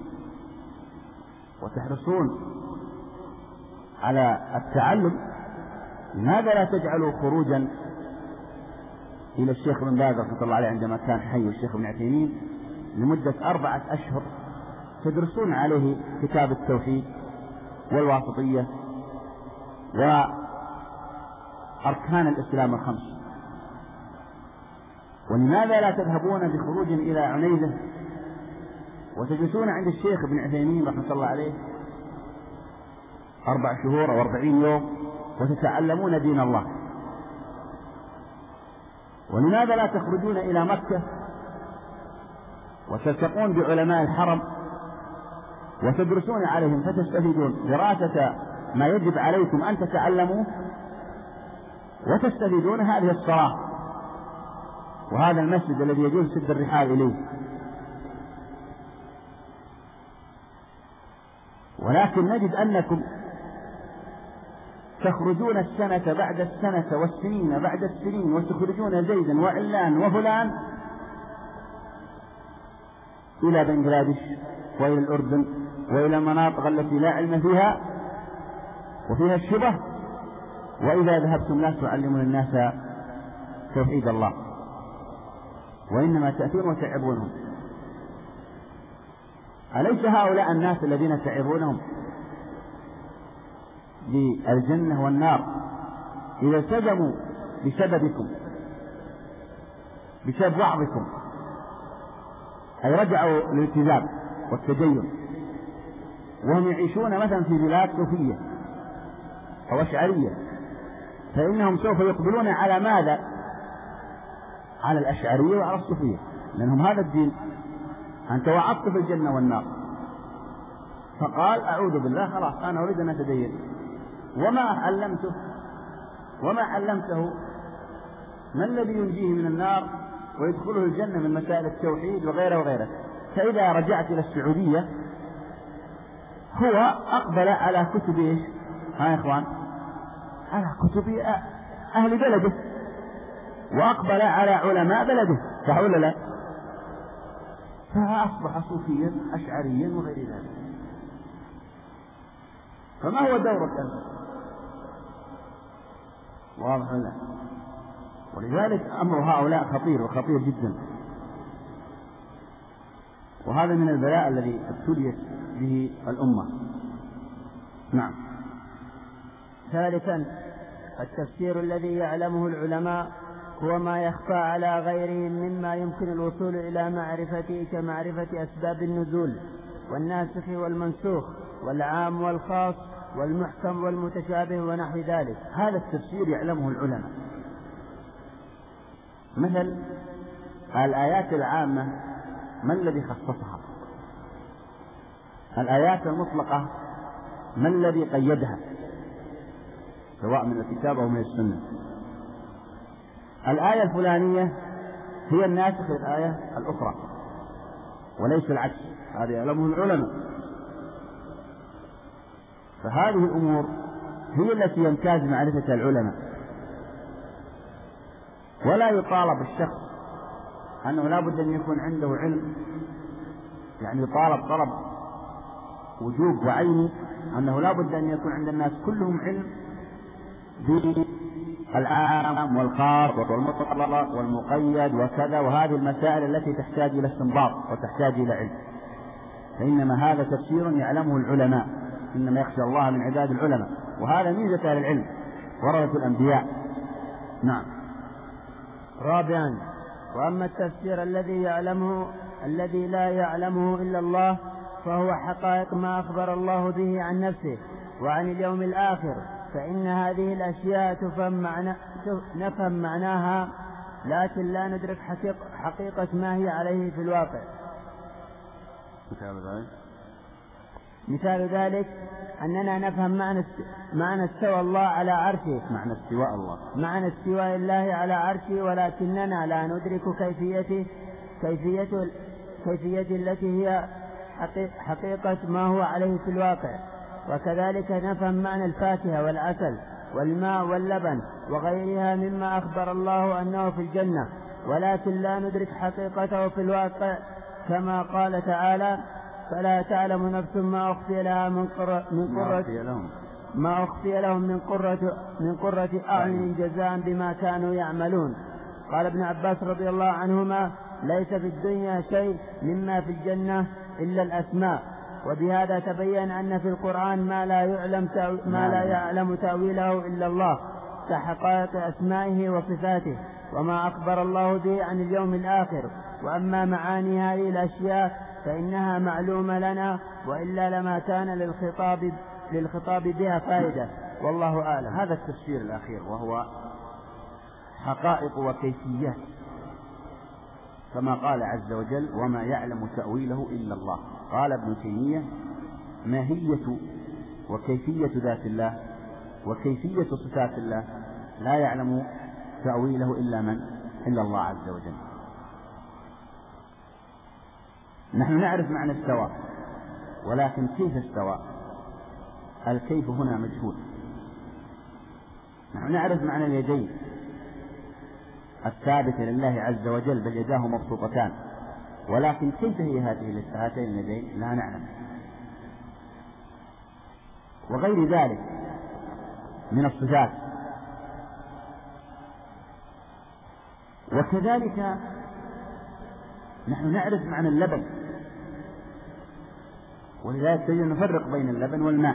وتحرصون على التعلم، لماذا لا تجعلوا خروجا إلى الشيخ بن باز رحمة الله عليه عندما كان حي والشيخ ابن عثيمين لمدة 4 أشهر تدرسون عليه كتاب التوحيد والواسطية وأركان الإسلام ال5؟ ولماذا لا تذهبون بخروج إلى عنيزة وتجلسون عند الشيخ ابن عثيمين رحمة الله عليه 4 شهور أو 40 يوم وتتعلمون دين الله؟ ولماذا لا تخرجون إلى مكة وتلتقون بعلماء الحرم وتدرسون عليهم فتستفيدون دراسة ما يجب عليكم أن تتعلموه وتستفيدون هذه الصلاة وهذا المسجد الذي يجوز سد الرحال إليه؟ ولكن نجد أنكم تخرجون السنة بعد السنة والسنين بعد السنين وتخرجون زيدا وعلان وفلان إلى بنغلاديش وإلى الأردن وإلى المناطق التي لا علم فيها وفيها الشبه، وإذا ذهبتم لا تعلمون الناس توحيد الله، وإنما تأتون وتعبونهم. أليس هؤلاء الناس الذين تعبونهم بالجنة والنار إذا التزموا بسببكم بسبب وعظكم، أي رجعوا للالتزام والتدين وهم يعيشون مثلا في بلاد صوفية أو أشعرية، فإنهم سوف يقبلون على ماذا؟ على الأشعرية وعلى الصوفية، لأنهم هذا الدين. أنت وعظت في الجنة والنار، فقال أعوذ بالله خلاص أنا أريد أن أتدين، وما علمته ما الذي ينجيه من النار ويدخله الجنة من مسائل التوحيد وغيره وغيره. فإذا رجعت إلى السعودية هو أقبل على كتب إيش؟ يا إخوان، على كتب أهل بلده، وأقبل على علماء بلده، صح ولا لا؟ فأصبح صوفيا أشعريا وغير ذلك. فما هو دورك أنت؟ واضح ولا؟ ولذلك أمر هؤلاء خطير وخطير جدا، وهذا من البلاء الذي ابتليت به الأمة. نعم. ثالثا، التفسير الذي يعلمه العلماء هو ما يخفى على غيرهم مما يمكن الوصول إلى معرفته، كمعرفة أسباب النزول والناسخ والمنسوخ والعام والخاص والمحكم والمتشابه ونحو ذلك. هذا التفسير يعلمه العلماء. مثل الآيات العامة ما الذي خصصها؟ الآيات المطلقة ما الذي قيدها، سواء من الكتاب أو من السنة؟ الآية الفلانية هي الناسخ للآية الأخرى، وليس العكس، هذا يعلمه العلماء. فهذه الأمور هي التي يمتاز معرفة العلماء، ولا يطالب الشخص أنه لا بد أن يكون عنده علم، يعني يطالب طلب وجوب وعيني أنه لا بد أن يكون عند الناس كلهم علم بالعام والخاص والمطلق والمقيد وكذا، وهذه المسائل التي تحتاج إلى استنباط وتحتاج إلى علم، فإنما هذا تفسير يعلمه العلماء، إنما يخشى الله من عباد العلماء، وهذا ميزة أهل العلم ورثة الأنبياء. نعم. رابعا: وأما التفسير الذي لا يعلمه إلا الله فهو حقائق ما أخبر الله به عن نفسه وعن اليوم الآخر، فإن هذه الأشياء نفهم معناها لكن لا ندرك حقيقة ما هي عليه في الواقع. مثال ذلك أننا نفهم معنى استوى الله على عرشه، معنى استواء الله على عرشه، ولكننا لا ندرك كيفية التي هي حقيقة ما هو عليه في الواقع. وكذلك نفهم معنى الفاكهة والعسل والماء واللبن وغيرها مما أخبر الله أنه في الجنة، ولكن لا ندرك حقيقته في الواقع، كما قال تعالى: فلا تعلم نفس ما أخفي لهم من قرة أعين جزاء بما كانوا يعملون. قال ابن عباس رضي الله عنهما: ليس في الدنيا شيء مما في الجنة إلا الأسماء. وبهذا تبين أن في القرآن ما لا يعلم تأويله إلا الله كحقائق أسمائه وصفاته وما أخبر الله به عن اليوم الآخر. وأما معاني هذه الأشياء فإنها معلومة لنا، وإلا لما كان للخطاب بها فائدة، والله أعلم. هذا التفسير الأخير وهو حقائق وكيفيات، كما قال عز وجل: وما يعلم تأويله إلا الله. قال ابن تيمية: ماهية وكيفية ذات الله وكيفية صفات الله لا يعلم تأويله إلا الله عز وجل. نحن نعرف معنى استوى، ولكن كيف استوى؟ الكيف هنا مجهول. نحن نعرف معنى اليدين الثابتة لله عز وجل، بل يداه مبسوطتان، ولكن كيف هي هاتين اليدين لا نعلم، وغير ذلك من الصفات. وكذلك نحن نعرف معنى اللبن، ولذلك تجد نفرق بين اللبن والماء،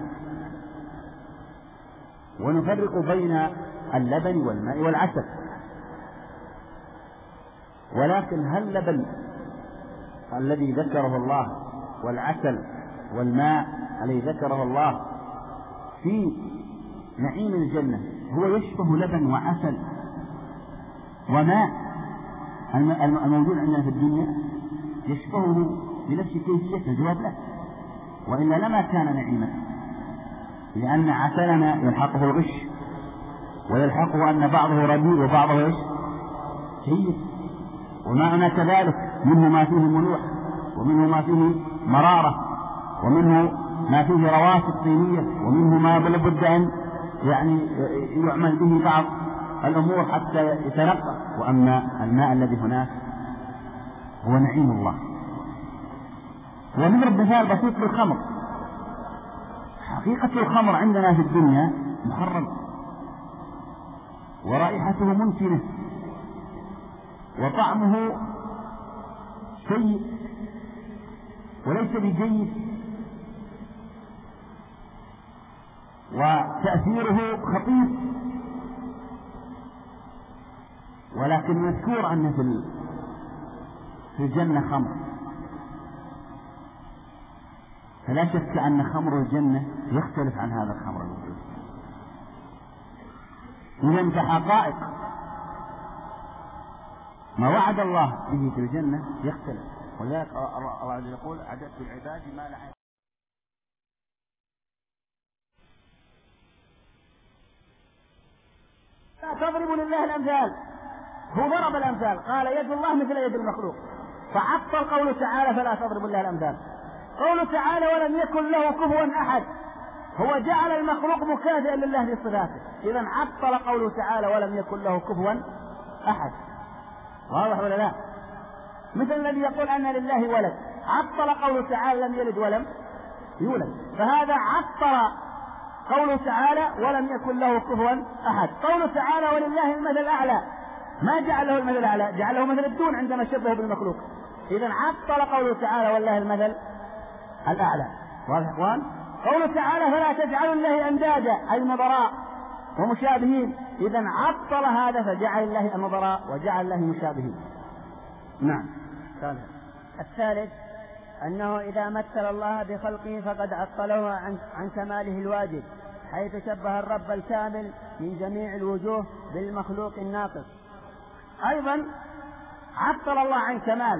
ونفرق بين اللبن والماء والعسل. ولكن هل اللبن الذي ذكره الله والعسل والماء الذي ذكره الله في نعيم الجنة هو يشبه لبن وعسل وماء الموجود عندنا في الدنيا؟ يشبهه بنفس كيفيته؟ الجواب لا، وإلا لما كان نعيما، لأن عسلنا يلحقه الغش، ويلحقه أن بعضه رديء وبعضه جيد، ومعنا كذلك منه ما فيه ملوح، ومنه ما فيه مرارة، ومنه ما فيه رواسب طينية، ومنه ما لابد أن يعمل به بعض الأمور حتى يتنقى. وأما الماء الذي هناك هو نعيم الله. ونضرب مثال بسيط بالخمر. حقيقة الخمر عندنا في الدنيا محرم، ورائحته منتنة، وطعمه سيء وليس بجيد، وتأثيره خطير، ولكن مذكور أن في الجنة خمر، فلا شك أن خمر الجنة يختلف عن هذا الخمر الموجود. إذن كحقائق ما وعد الله به في الجنة يختلف، ولذلك الله عز وجل يقول: أعددت العباد ما لا عين. لا تضربوا لله الأمثال، هو ضرب الأمثال، قال: يد الله مثل يد المخلوق. فعطل قوله تعالى فلا تضربوا الله الأمثال. قوله تعالى ولم يكن له كفوا أحد، هو جعل المخلوق مكافئا لله في صفاته، إذا عطل قوله تعالى ولم يكن له كفوا أحد. واضح ولا لا؟ مثل الذي يقول أن لله ولد، عطل قوله تعالى لم يلد ولم يولد، فهذا عطل قوله تعالى ولم يكن له كفوا أحد. قوله تعالى ولله المثل الأعلى، ما جعل له المثل الأعلى، جعله مثل الدون عندما شبهه بالمخلوق، إذا عطل قوله تعالى ولله المثل الأعلى. واضح إخوان؟ قوله تعالى فلا تجعلوا الله أندادا أي نظراء ومشابهين، إذا عطل هذا فجعل الله النظراء وجعل الله مشابهين. نعم. الثالث أنه إذا مثل الله بخلقه فقد عطله عن كماله الواجب، حيث شبه الرب الكامل من جميع الوجوه بالمخلوق الناقص. أيضا عطل الله عن كماله،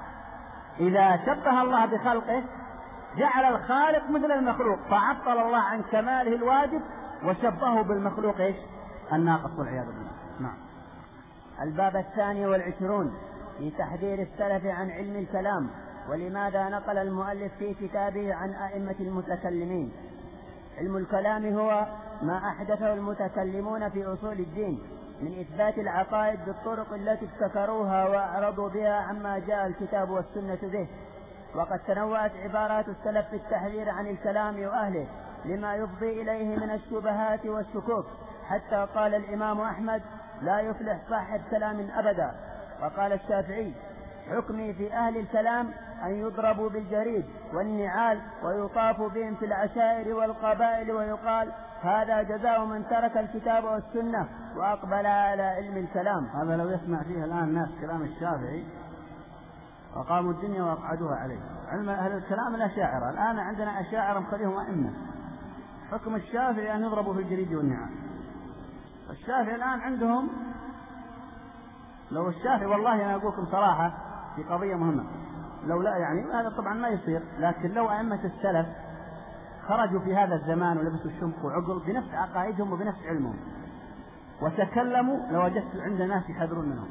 إذا شبه الله بخلقه جعل الخالق مثل المخلوق، فعطل الله عن كماله الواجب وشبهه بالمخلوق الناقص والعياذ بالله. نعم. الباب 22 في تحذير السلف عن علم الكلام، ولماذا نقل المؤلف في كتابه عن أئمة المتكلمين. علم الكلام هو ما أحدثه المتكلمون في أصول الدين من إثبات العقائد بالطرق التي ابتكروها وأعرضوا بها عما جاء الكتاب والسنة به. وقد تنوعت عبارات السلف في التحذير عن الكلام وأهله لما يفضي إليه من الشبهات والشكوك، حتى قال الإمام أحمد لا يفلح صاحب كلام أبدا. وقال الشافعي حكمي في أهل الكلام أن يضربوا بالجريد والنعال ويطاف بهم في العشائر والقبائل، ويقال هذا جزاء من ترك الكتاب والسنة وأقبل على علم الكلام. هذا لو يسمع فيه الآن الناس كلام الشافعي وقاموا الدنيا وأقعدوها عليه. علم أهل الكلام الأشاعرة، الآن عندنا أشاعرة مخليهم أئمة. حكم الشافعي أن يضربوا في الجريد والنعال. الشافعي الآن عندهم، لو الشافعي والله أنا أقول لكم صراحة في قضية مهمة، لو لا يعني هذا طبعا ما يصير، لكن لو أئمة السلف خرجوا في هذا الزمان ولبسوا الشمخ وعقل بنفس عقائدهم وبنفس علمهم وتكلموا لوجدت عند ناس يحذرون منهم،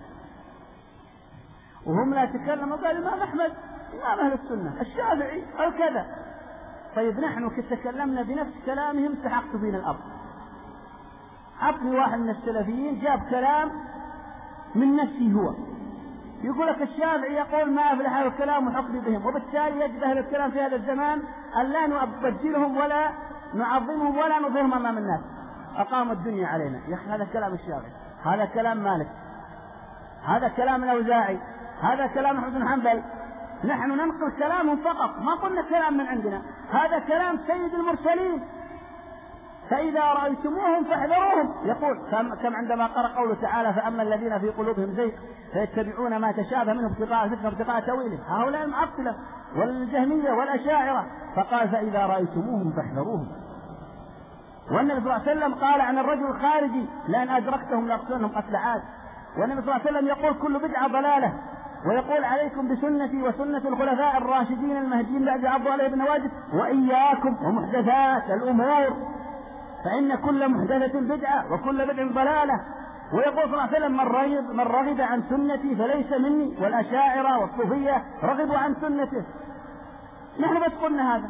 وهم لا تكلموا قال الإمام أحمد إمام أهل السنة الشافعي أو كذا. طيب نحن تكلمنا بنفس كلامهم سحقت فينا الأرض. عطني واحد من السلفيين جاب كلام من نفسه هو، يقول لك الشافعي يقول ما أفلح أهل الكلام وحكمي بهم، وبالتالي يجب أهل الكلام في هذا الزمان أن لا نبجلهم ولا نعظمهم ولا نظهرهم أمام الناس. أقاموا الدنيا علينا. يا أخي هذا كلام الشافعي، هذا كلام مالك، هذا كلام الأوزاعي، هذا كلام أحمد بن حنبل. نحن ننقل كلامهم فقط، ما قلنا كلام من عندنا، هذا كلام سيد المرسلين. فإذا رأيتموهم فاحذروهم. يقول كم عندما قرأ قوله تعالى فأما الذين في قلوبهم زيغ فيتبعون ما تشابه منه ابتغاء الفتنة ابتغاء تأويله، هؤلاء المعطلة والجهمية والأشاعرة، فقال فإذا رأيتموهم فاحذروهم. والنبي صلى الله عليه وسلم قال عن الرجل الخارجي لأن أدركتهم لأقتلنهم قتل عاد. والنبي صلى الله عليه وسلم يقول كل بدعة ضلالة، ويقول عليكم بسنتي وسنة الخلفاء الراشدين المهديين بعد عضوا عليه بالنواجذ وإياكم ومحدثات الأمور فإن كل محدثة بدعة وكل بدعة ضلالة. ويقول صلى الله عليه وسلم من رغب عن سنتي فليس مني، والأشاعرة والصوفية رغبوا عن سنته. نحن بس قلنا هذا،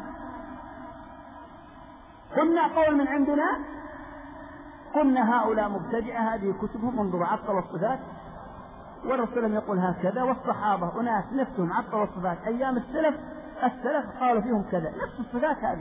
قلنا قول من عندنا، قلنا هؤلاء مبتدعة هذه كتبهم انظروا عطلوا الصفات، والرسول يقول هكذا، والصحابة أناس نفسهم عطلوا الصفات أيام السلف قالوا فيهم كذا، نفس الصفات هذه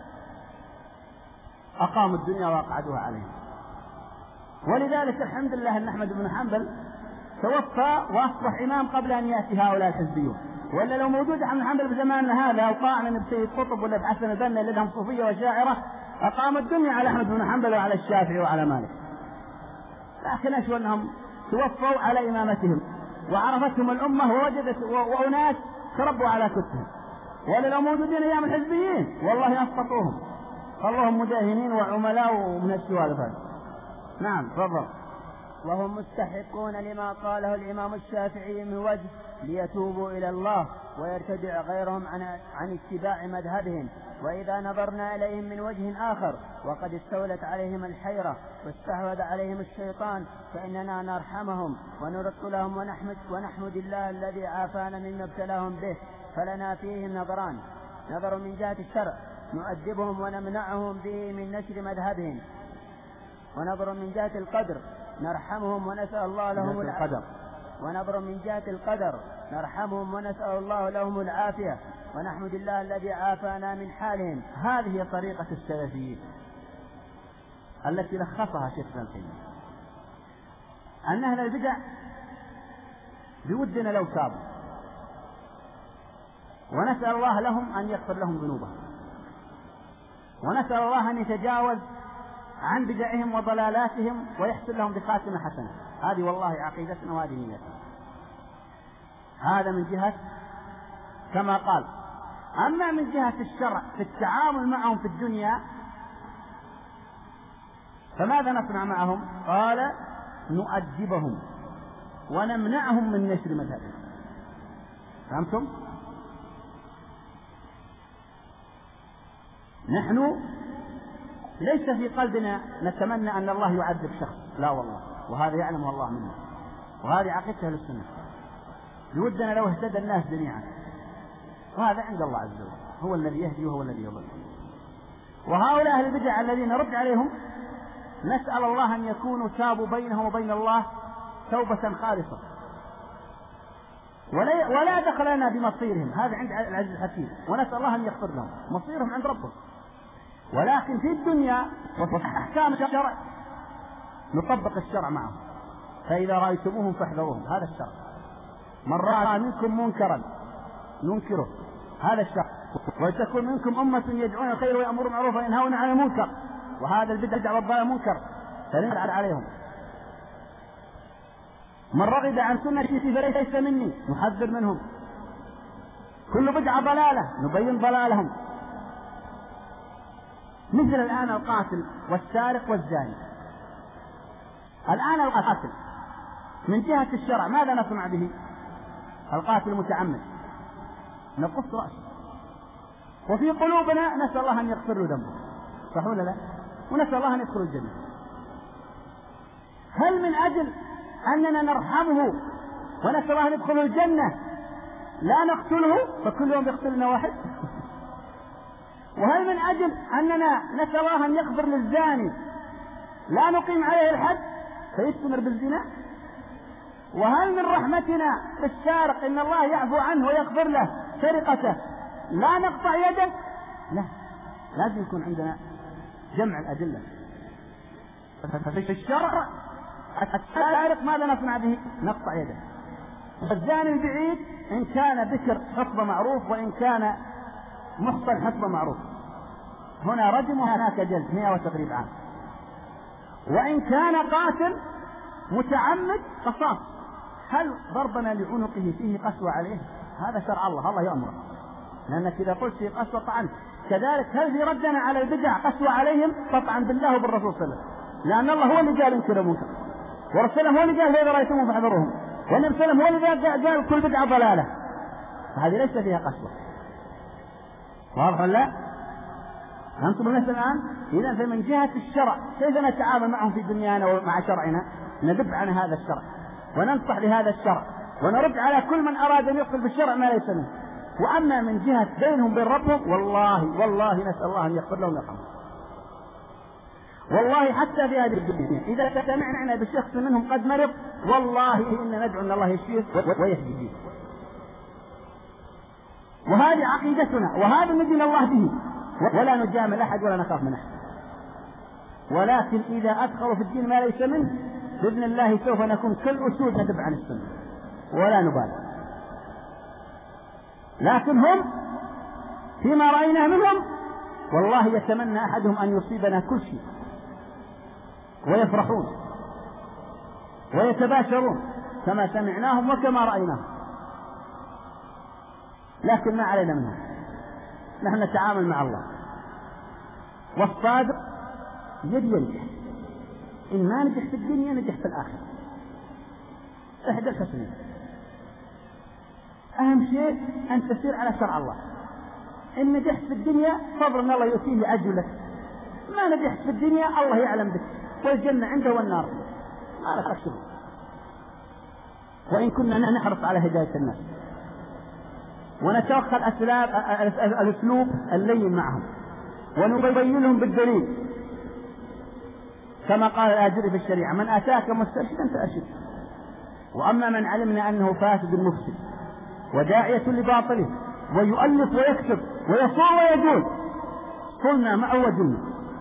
أقاموا الدنيا وأقعدوها عليهم. ولذلك الحمد لله أن أحمد بن حنبل توفى وأصبح إمام قبل أن يأتي هؤلاء الحزبيون، ولا لو موجود أحمد بن حنبل بزماننا هذا أو طاعنا بسيد قطب ولا بحسن البنا اللي لهم صوفية وشاعرة أقاموا الدنيا على أحمد بن حنبل وعلى الشافعي وعلى مالك، لكن أشوى أنهم توفوا على إمامتهم وعرفتهم الأمة ووجدت وأناس تربوا على كتبهم. ولا لو موجودين أيام الحزبيين والله أسقطوهم، خلوهم مداهنين وعملاء ومن السوالف هذه. نعم تفضل. وهم مستحقون لما قاله الإمام الشافعي من وجه ليتوبوا إلى الله ويرتدع غيرهم عن اتباع مذهبهم. وإذا نظرنا إليهم من وجه آخر وقد استولت عليهم الحيرة واستحوذ عليهم الشيطان فإننا نرحمهم ونرق لهم ونحمد الله الذي عافانا مما ابتلاهم به. فلنا فيهم نظران: نظر من جهة الشرع نؤدبهم ونمنعهم به من نشر مذهبهم، ونظر من جهة القدر نرحمهم ونسأل الله لهم العافية، ونظر من جهة القدر نرحمهم ونسأل الله لهم العافية ونحمد الله الذي عافانا من حالهم. هذه هي طريقة السلفيين التي لخصها شيخ ابن تيمية، أن أهل البدع بودنا لو تابوا، ونسأل الله لهم أن يغفر لهم ذنوبهم، ونسأل الله أن يتجاوز عن بدعهم وضلالاتهم ويحسن لهم بخاتمة حسنة. هذه والله عقيدتنا وهذه نيتنا. هذا من جهة كما قال. أما من جهة الشرع في التعامل معهم في الدنيا فماذا نصنع معهم؟ قال: نؤدبهم ونمنعهم من نشر مذهبهم. فهمتم؟ نحن ليس في قلبنا نتمنى أن الله يعذب شخص، لا والله، وهذا يعلمه الله منا، وهذه عقيدة أهل السنة. يودنا لو اهتدى الناس جميعا، وهذا عند الله عز وجل، هو الذي يهدي وهو الذي يضل. وهؤلاء أهل البدع الذين نرد عليهم نسأل الله أن يكونوا تابوا بينهم وبين الله توبة خالصة، ولا دخل لنا بمصيرهم، هذا عند العزيز الحكيم، ونسأل الله أن يغفر لهم، مصيرهم عند ربهم. ولكن في الدنيا وفي أحكام الشرع نطبق الشرع معهم. فإذا رأيتموهم فاحذروهم، هذا الشرع. من رأى منكم منكرا ننكره، هذا الشرع. وتكون منكم أمة يدعون الخير ويأمرون بالمعروف وينهون عن المنكر، وهذا البدع والضلال منكر فننكر عليهم. من رغب عن سنتي فليس مني، نحذر منهم. كل بدعة ضلالة نبين ضلالهم. مثل الآن القاتل والسارق والزاني. الآن القاتل من جهة الشرع ماذا نصنع به؟ القاتل المتعمد نقص رأسه، وفي قلوبنا نسأل الله أن يغفر له ذنبه، صح ولا لا؟ ونسأل الله أن يدخل الجنة. هل من أجل أننا نرحمه ونسأل الله أن يدخل الجنة لا نقتله فكل يوم يقتلنا واحد؟ وهل من أجل أننا نسأل الله أن يغفر للزاني لا نقيم عليه الحد فيستمر بالزنا؟ وهل من رحمتنا بالسارق إن الله يعفو عنه ويغفر له سرقته لا نقطع يده؟ لا، لازم يكون عندنا جمع الأدلة. ففي الشرع السارق ماذا نصنع به؟ نقطع يده. الزاني البعيد إن كان بكر حكم معروف، وإن كان محصن حكم معروف، هنا رجم وهناك جلد 100 عام. وإن كان قاتل متعمد قصاص. هل ضربنا لعنقه فيه قسوة عليه؟ هذا شرع الله، الله يأمره، لأنك إذا قلت فيه قسوة طعن. كذلك هل في ردنا على البدع قسوة عليهم؟ طبعا بالله وبالرسول صلى الله عليه وسلم، لأن الله هو اللي قال انكروا المنكر، ورسوله هو اللي قال فإذا رأيتموهم فاحذروهم، والنبي صلى الله عليه وسلم هو اللي قال كل بدعة ضلالة. فهذه ليس فيها قسوة. واضح ولا؟ أنتم الناس الآن. إذا فمن جهة الشرع كيف نتعامل معهم في دنيانا ومع شرعنا؟ ندب عن هذا الشرع وننصح لهذا الشرع ونرد على كل من أراد أن يدخل بالشرع ما ليس منه. وأما من جهة بينهم وبين ربهم والله نسأل الله أن يغفر لهم ويرحمهم. والله حتى في هذه الدنيا إذا سمعنا بشخص منهم قد مرض والله إن ندعو أن الله يشفيه ويهدي فيه. وهذه عقيدتنا وهذا ندين الله به، ولا نجامل أحد ولا نخاف من أحد. ولكن إذا أدخلوا في الدين ما ليس منه بإذن الله سوف نكون كالأسود ندب عن السنة ولا نبالي. لكن هم فيما رأينا منهم والله يتمنى أحدهم أن يصيبنا كل شيء، ويفرحون ويتباشرون كما سمعناهم وكما رأيناهم، لكن ما علينا منهم. نحن نتعامل مع الله، والصادق ينجح. إن ما نجح في الدنيا نجح في الآخرة. إحدى الحسنين. أهم شيء أن تسير على شرع الله. إن نجحت في الدنيا فضل من الله يؤتيه أجلك، ما نجحت في الدنيا الله يعلم بك، والجنة عنده والنار ما لك الشغل. وإن كنا نحرص على هداية الناس ونتوخى الأسلوب اللين معهم ونبين لهم بالدليل، كما قال الآجري في الشريعة: من أتاك مسترشدا فأرشد. وأما من علمنا أنه فاسد مفسد وداعية لباطله ويؤلف ويكتب ويصور ويجول، قلنا معه وجلنا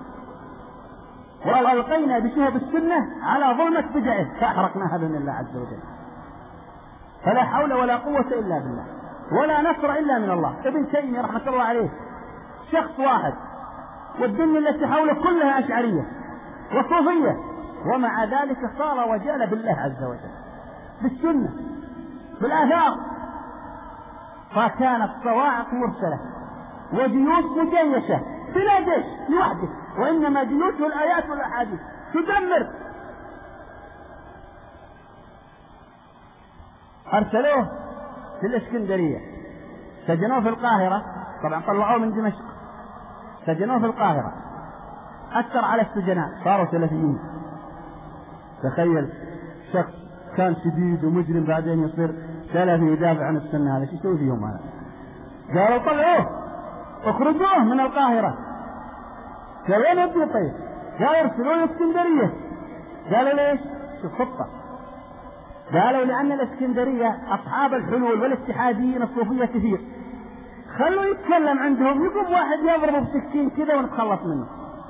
وألقينا بشهب السنة على ظلمة بدعه فأحرقناها بإذن الله عز وجل. فلا حول ولا قوة إلا بالله، ولا نصر إلا من الله. ابن تيمية رحمة الله عليه شخص واحد، والدنيا التي حوله كلها أشعرية وصوفية، ومع ذلك صار وجل بالله عز وجل بالسنة بالآثار، فكانت صواعق مرسلة وجيوش مجيشة بلا جيش لوحده، وإنما جيوشه الآيات والأحاديث تدمر. أرسلوه في الإسكندرية، سجنوه في القاهرة، طبعا طلعوه من دمشق، سجنوه في القاهرة، أثر على السجناء صاروا سلفيين. تخيل شخص كان شديد ومجرم بعدين يصير سلفي يدافع عن السنة، هذا شو يسوي فيهم هذا؟ قالوا طلعوه اخرجوه من القاهرة. قالوا وين يبدو طيب؟ قالوا ارسلوه الإسكندرية. قالوا ليش؟ شوف خطة. قالوا لأن الإسكندرية أصحاب الحلول والاتحاديين الصوفية كثير، خلوا يتكلم عندهم، يقوم واحد يضربه بسكين كذا ونتخلص منه.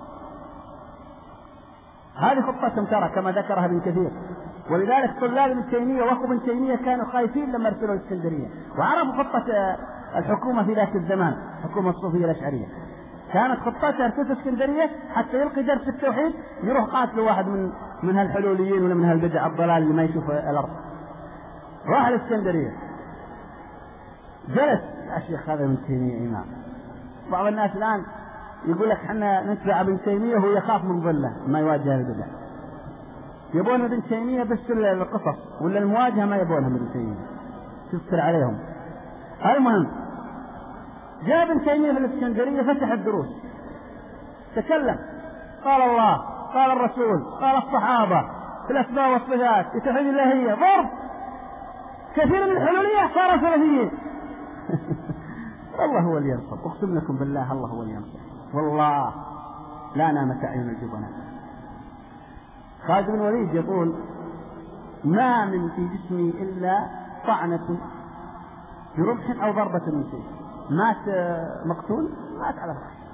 هذه خطة ترى كما ذكرها ابن كثير. ولذلك طلاب ابن تيمية واخو ابن تيمية كانوا خايفين لما ارسلوا الإسكندرية، وعرفوا خطة الحكومة في ذاك الزمان، حكومة الصوفية الأشعرية كانت خطتها ارسل الإسكندرية حتى يلقي درس التوحيد، يروح قاتلوا واحد من هالحلوليين ولا من هالبدع الضلال اللي ما يشوف الأرض. راح الإسكندرية، جلس الشيخ هذا ابن تيمية إمام. بعض الناس الآن يقول لك حنا نتبع ابن تيمية وهو يخاف من ظله ما يواجه البدع. يبون ابن تيمية بس القصص ولا المواجهة ما يبونها من ابن تيمية، تذكر عليهم. المهم جاء ابن تيمية في الإسكندرية، فتح الدروس، تكلم، قال الله قال الرسول قال الصحابة في الأسماء والصفات التوحيد الإلهية، ضرب كثير من الحلولية صاروا سلفيين. الله هو اللي ينصر، أقسم لكم بالله الله هو اللي ينصر، والله لا نامت أعين الجبناء. خالد بن الوليد يقول: ما من في جسمي إلا طعنة برمح أو ضربة من سيف. مات مقتول، مات على فرح.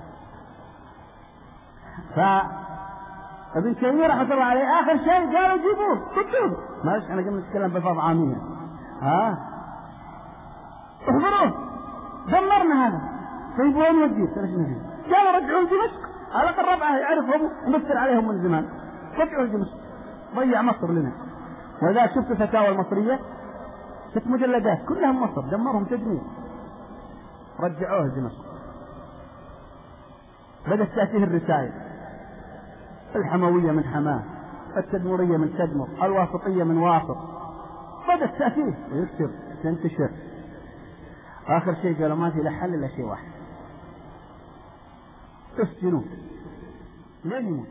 فابن تيمية رحمة الله عليه آخر شيء قالوا جيبوه قتلوه، ما احنا قلنا نتكلم بلفظ عامية، احضروه دمرنا هذا. طيب وين وديه؟ قالوا رجعوا دمشق، على الأقل ربعه يعرفهم ومثل عليهم من زمان، رجعوا دمشق، ضيع مصر لنا. وإذا شفت الفتاوى المصرية 6 مجلدات كلهم مصر، دمرهم تدمير، رجعوه دمشق. بدأت تأتيه الرسائل: الحموية من حماه، التدمرية من تدمر، الواسطية من واسط، بدأت تأتيه ويكتب تنتشر. آخر شيء قالوا ما في لا حل إلا شيء واحد: اسجنوه لين يموت،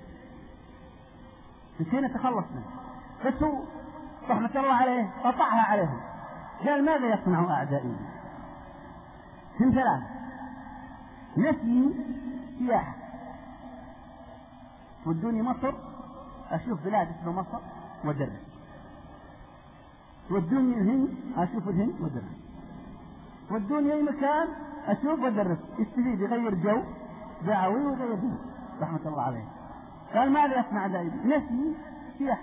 نسينا نتخلص منه. بس هو رحمة الله عليه قطعها عليهم، قال: ماذا يصنع أعدائي؟ من 3: نسي سياحة، ودوني مصر أشوف بلاد اسمه مصر ودرس، ودوني الهند أشوف الهند ودرس، ودوني أي مكان أشوف ودرس، يستفيد يغير جو دعوي وغير دين رحمة الله عليه. قال: ماذا يصنع أعدائي؟ نسي سياحة،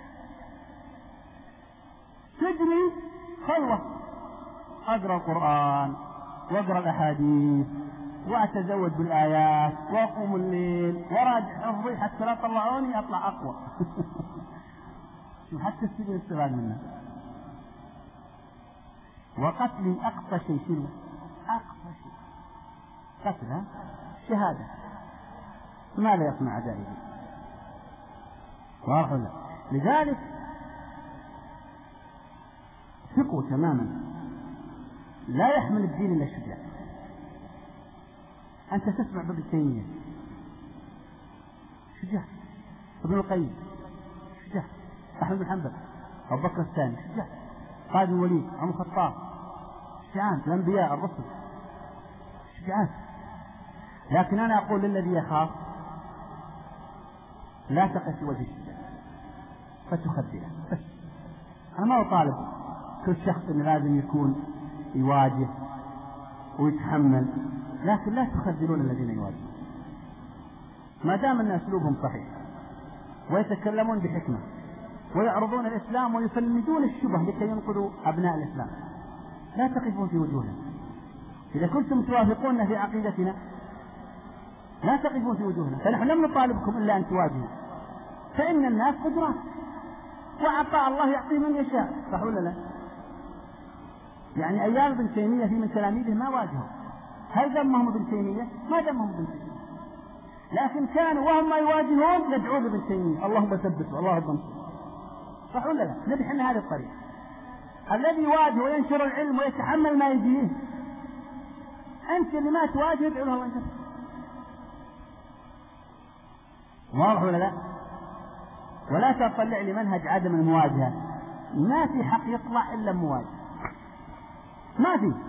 سجني خلوة، أقرأ القرآن وأقرأ الأحاديث وأتزود بالآيات وأقوم الليل وراجع حفظي حتى لا طلعوني أطلع أقوى. شو حتى السجن استفاد منه. وقتلي أقصى شيء، شنو أقصى شيء؟ قتلها شهادة. ماذا يصنع أعدائي؟ واضح ولا؟ لذلك ثقوا تماما لا يحمل الدين إلا الشجاع. أنت تسمع بابن تيمية شجاع، ابن القيم شجاع، أحمد بن حنبل، أبو بكر الثاني شجاع، خالد بن الوليد، عمر الخطاب شجعان، الأنبياء الرسل شجعان. لكن أنا أقول للذي يخاف لا تقف في وجه الشجاع فتخذله بس. أنا ما أطالب كل شخص إنه لازم يكون يواجه ويتحمل، لكن لا تخذلون الذين يواجهون ما دام أن أسلوبهم صحيح ويتكلمون بحكمة ويعرضون الإسلام ويفندون الشبه لكي ينقذوا أبناء الإسلام. لا تقفون في وجوهنا. إذا كنتم توافقون في عقيدتنا لا تقفون في وجوهنا، فنحن لم نطالبكم إلا أن تواجهوا، فإن الناس قدرات وعطاء الله يعطيه من يشاء، صح ولا لا؟ يعني أيام ابن تيمية في من تلاميذه ما واجهوا، هل ذمهم ابن تيمية؟ ما ذمهم ابن تيمية، لكن كانوا وهم ما يواجهون يدعون ابن تيمية اللهم ثبته اللهم انصره، صح ولا لا؟ نبي احنا هذه الطريقة. الذي يواجه وينشر العلم ويتحمل ما يجيه، أنت اللي ما تواجه ادعو له الله ينصره. واضح ولا لا؟ ولا تطلع لمنهج عدم المواجهة، ما في حق يطلع إلا مواجه، ما في.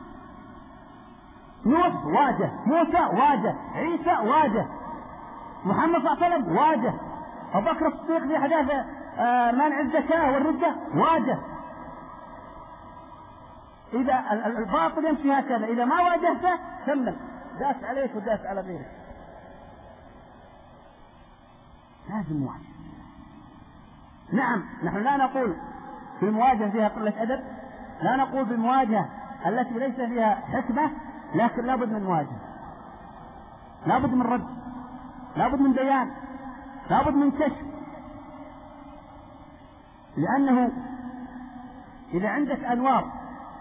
نوح واجه، موسى واجه، عيسى واجه، محمد صلى الله عليه وسلم واجه، أبو بكر الصديق في أحداث منع الزكاة والردة واجه. إذا الباطل يمشي هكذا، إذا ما واجهته كمل، داس عليك وداس على غيرك. لازم مواجهة. نعم، نحن لا نقول في المواجهة فيها قلة أدب، لا نقول في المواجهة التي ليس فيها حكمة، لكن لابد من مواجهة، لابد من رد، لابد من بيان، لابد من كشف. لأنه إذا عندك أنوار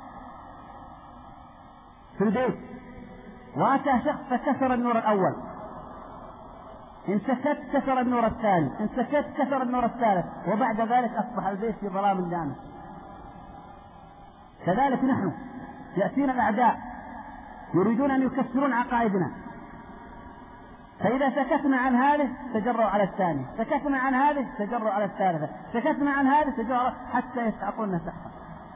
في البيت وأتى شخص فكسر النور الأول، إن سكت كسر النور الثاني، إن سكت كسر النور الثالث، وبعد ذلك أصبح البيت في ظلام دامس. كذلك نحن يأتينا الأعداء يريدون أن يكسرون عقائدنا، فإذا سكتنا عن هذه تجرؤوا على الثاني، سكتنا عن هذه تجرؤوا على الثالثة، سكتنا عن هذه تجرؤوا حتى يسحقون سحقا.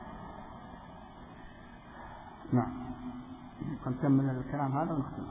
نعم، نكمل الكلام هذا ونختم.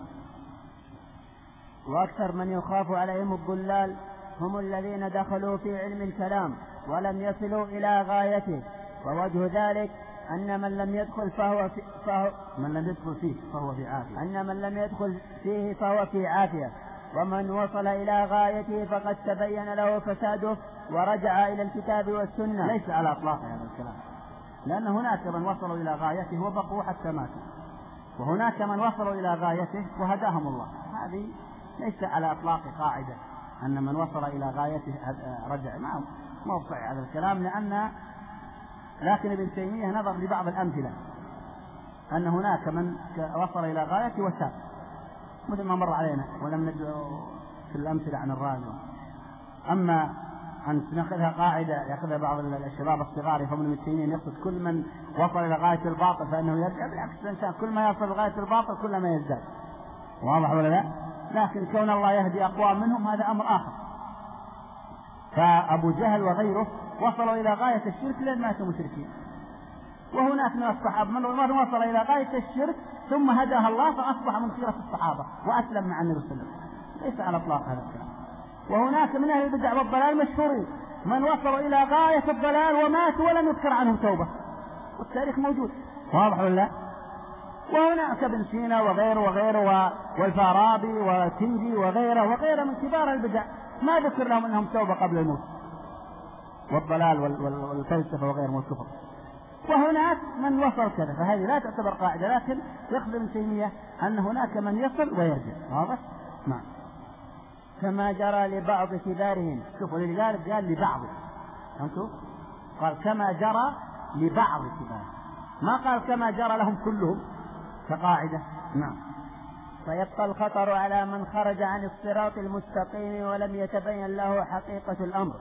وأكثر من يخاف عليهم الضلال هم الذين دخلوا في علم الكلام ولم يصلوا إلى غايته، ووجه ذلك أن من لم يدخل من لم يدخل فيه فهو في عافية، أن من لم يدخل فيه فهو في عافية، ومن وصل إلى غايته فقد تبين له فساده ورجع إلى الكتاب والسنة. ليس على إطلاق هذا الكلام، لأن هناك من وصلوا إلى غايته وبقوا حتى ماتوا، وهناك من وصلوا إلى غايته وهداهم الله. هذه ليس على إطلاق قاعدة أن من وصل إلى غايته رجع، ما هو صحيح هذا الكلام، لكن ابن تيمية نظر لبعض الأمثلة أن هناك من وصل إلى غايته وساب، مثل ما مر علينا ولم ندعو في الأمثلة عن الرازي. أما أن نأخذها قاعدة يأخذها بعض الشباب الصغار يفهمون ابن تيمية يقصد كل من وصل إلى غاية الباطل فإنه يرجع، بالعكس الإنسان كل ما يصل لغاية الباطل كل ما يزداد. واضح ولا لا؟ لكن كون الله يهدي أقوام منهم هذا أمر آخر. فأبو جهل وغيره وصلوا إلى غاية الشرك لأن ماتوا مشركين، وهناك من الصحابة من وصل إلى غاية الشرك ثم هداها الله فأصبح من خيرة الصحابة وأسلم مع النبي صلى الله عليه وسلم. ليس على إطلاق هذا الكلام. وهناك من أهل البدع والضلال مشهورين من وصلوا إلى غاية الضلال وماتوا ولم يذكر عنهم توبة، والتاريخ موجود. واضح ولا لا؟ وهناك ابن سينا وغيره والفارابي وتنجي وغيره من كبار البدع ما ذكر لهم أنهم توبة قبل الموت، والضلال والفلسفة وغيرهم والكفر. وهناك من وصل كذا، فهذه لا تعتبر قاعدة، لكن يقصد ابن تيمية أن هناك من يصل ويرجع. واضح؟ نعم. كما جرى لبعض كبارهم. شوفوا لذلك قال لبعض، أنتم قال كما جرى لبعض كبارهم، ما قال كما جرى لهم كلهم كقاعدة. نعم. فيبقى الخطر على من خرج عن الصراط المستقيم ولم يتبين له حقيقة الأمر،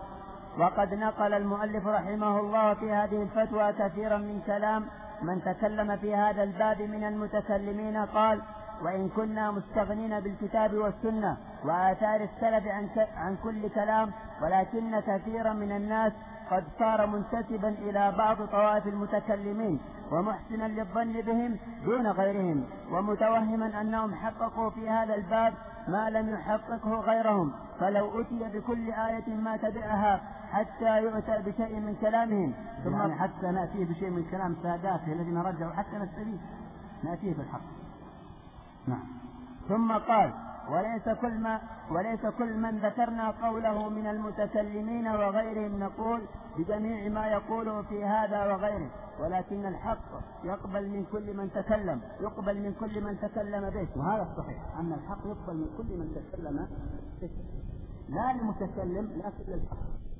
وقد نقل المؤلف رحمه الله في هذه الفتوى كثيرا من كلام من تكلم في هذا الباب من المتكلمين. قال: وإن كنا مستغنين بالكتاب والسنة وآثار السلف عن كل كلام، ولكن كثيرا من الناس قد صار منتسبا إلى بعض طوائف المتكلمين ومحسنا للظن بهم دون غيرهم، ومتوهما أنهم حققوا في هذا الباب ما لم يحققه غيرهم، فلو أتي بكل آية ما تبعها حتى يؤتى بشيء من كلامهم، ثم يعني حتى نأتيه بشيء من كلام ساداته الذين رجعوا حتى نستفيد نأتيه بالحق. نعم. ثم قال: وليس كل من ذكرنا قوله من المتكلمين وغيرهم نقول بجميع ما يقوله في هذا وغيره، ولكن الحق يقبل من كل من تكلم به. وهذا الصحيح، أن الحق يقبل من كل من تكلم به، لا لمتكلم لكن للحق.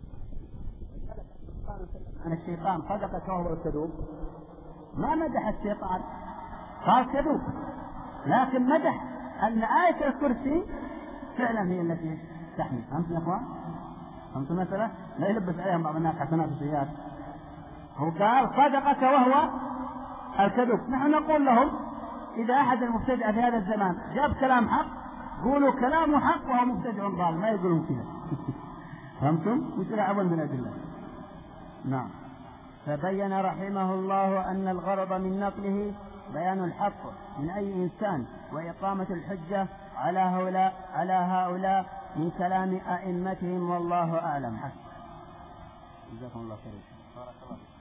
أن الشيطان صدقك وهو الكذوب، ما مدح الشيطان قال كذوب، لكن مدح أن آية الكرسي فعلا هي التي تحمي. فهمتم يا أخوان؟ فهمتم المسألة؟ لا يلبس عليهم بعض الناس حسنات وسيئات. هو قال صدقك وهو الكذوب. نحن نقول لهم إذا أحد المبتدع في هذا الزمان جاب كلام حق قولوا كلامه حق وهو مبتدع ضال، ما يقولون كذا. فهمتم؟ وتلعبون من أدلة. نعم. فبين رحمه الله أن الغرض من نقله بيان الحق من أي إنسان وإقامة الحجة على هؤلاء من كلام أئمتهم، والله أعلم. جزاكم الله خير. بارك الله فيك.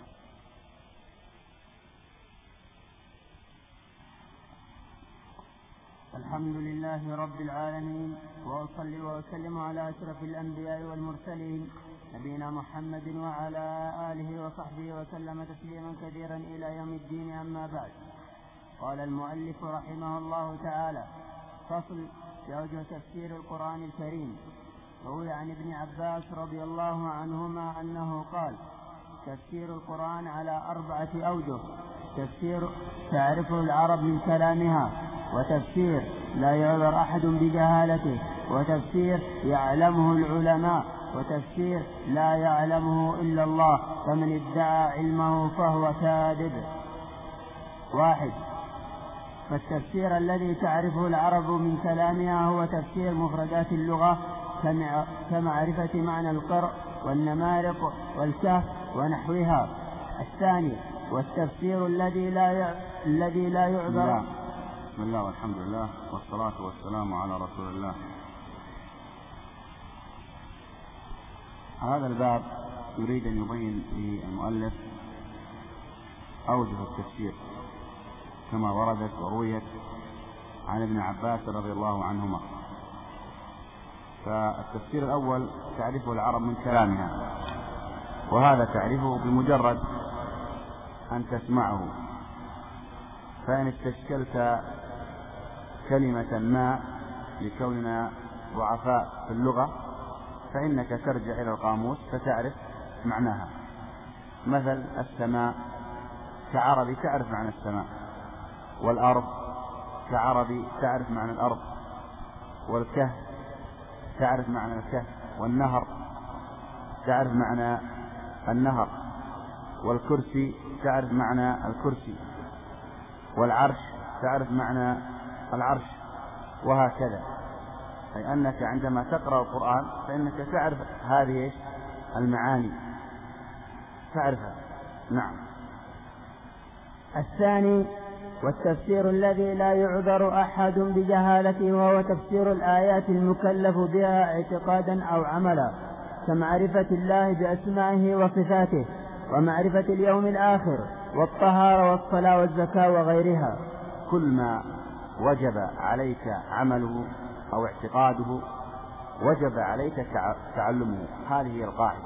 الحمد لله رب العالمين، وأصلي وأسلم على أشرف الأنبياء والمرسلين نبينا محمد وعلى آله وصحبه وسلم تسليما كثيرا إلى يوم الدين. أما بعد، قال المؤلف رحمه الله تعالى: فصل في أوجه تفسير القرآن الكريم. روي عن ابن عباس رضي الله عنهما أنه قال: تفسير القرآن على 4 أوجه: تفسير تعرفه العرب من كلامها، وتفسير لا يعذر أحد بجهالته، وتفسير يعلمه العلماء، وتفسير لا يعلمه إلا الله، فمن ادعى علمه فهو كاذب. 1. فالتفسير الذي تعرفه العرب من كلامها هو تفسير مفردات اللغة كمعرفة معنى القرء والنمارق والكهف ونحوها. 2. والتفسير الذي لا يعذر. بسم الله والحمد لله والصلاة والسلام على رسول الله. هذا الباب يريد أن يبين في المؤلف أوجه التفسير كما وردت ورويت عن ابن عباس رضي الله عنهما. فالتفسير الأول تعرفه العرب من كلامها، وهذا تعرفه بمجرد أن تسمعه، فإن استشكلت كلمة ما لكوننا ضعفاء في اللغة فإنك ترجع إلى القاموس فتعرف معناها. مثل السماء كعربي تعرف معنى السماء، والأرض كعربي تعرف معنى الأرض، والكهف تعرف معنى الكهف، والنهر تعرف معنى النهر، والكرسي تعرف معنى الكرسي، والعرش تعرف معنى العرش، وهكذا. أي أنك عندما تقرأ القرآن فإنك تعرف هذه المعاني، تعرفها. نعم. 2. والتفسير الذي لا يعذر أحد بجهالته، وهو تفسير الآيات المكلف بها اعتقادا أو عملا، كمعرفة الله بأسمائه وصفاته، ومعرفة اليوم الآخر، والطهارة والصلاة والزكاة وغيرها. كل ما وجب عليك عمله أو اعتقاده وجب عليك تعلمه. هذه هي القاعدة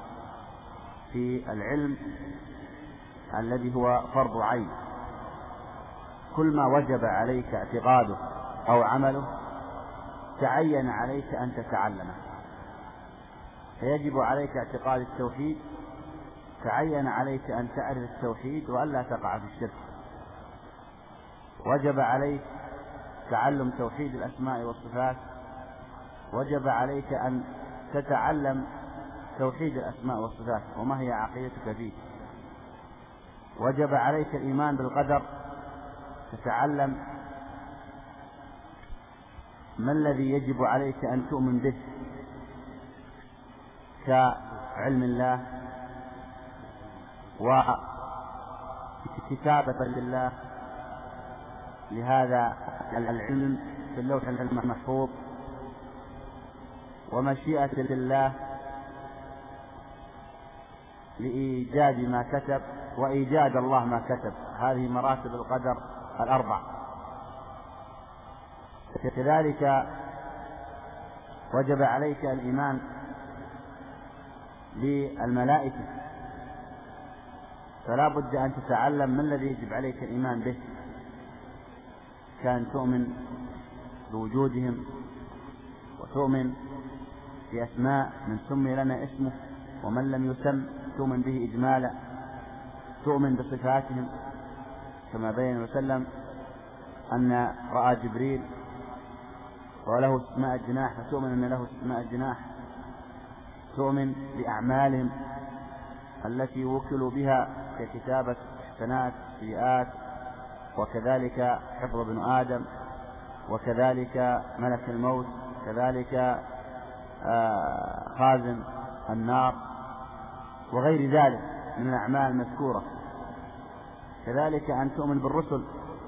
في العلم الذي هو فرض عين. كل ما وجب عليك اعتقاده أو عمله تعين عليك أن تتعلمه. فيجب عليك اعتقاد التوحيد، تعين عليك أن تعرف التوحيد وألا تقع في الشرك. وجب عليك تعلم توحيد الأسماء والصفات، وجب عليك أن تتعلم توحيد الأسماء والصفات وما هي عقيدتك فيه. وجب عليك الإيمان بالقدر، تتعلم ما الذي يجب عليك أن تؤمن به كعلم الله وكتابة لله لهذا العلم في اللوح المحفوظ، ومشيئة لله لإيجاد ما كتب وإيجاد الله ما كتب. هذه مراتب القدر الأربع. كذلك وجب عليك الإيمان بالملائكة، فلا بد أن تتعلم ما الذي يجب عليك الإيمان به، كان تؤمن بوجودهم، وتؤمن بأسماء من سمي لنا اسمه ومن لم يسم تؤمن به إجمالا، تؤمن بصفاتهم كما بين وسلم أن رأى جبريل وله اسماء الجناح، فتؤمن أن له اسماء الجناح، تؤمن بأعمالهم التي وكلوا بها ككتابة حسنات سيئات، وكذلك حفظ ابن آدم، وكذلك ملك الموت، كذلك خازن النار، وغير ذلك من الأعمال المذكورة. كذلك أن تؤمن بالرسل،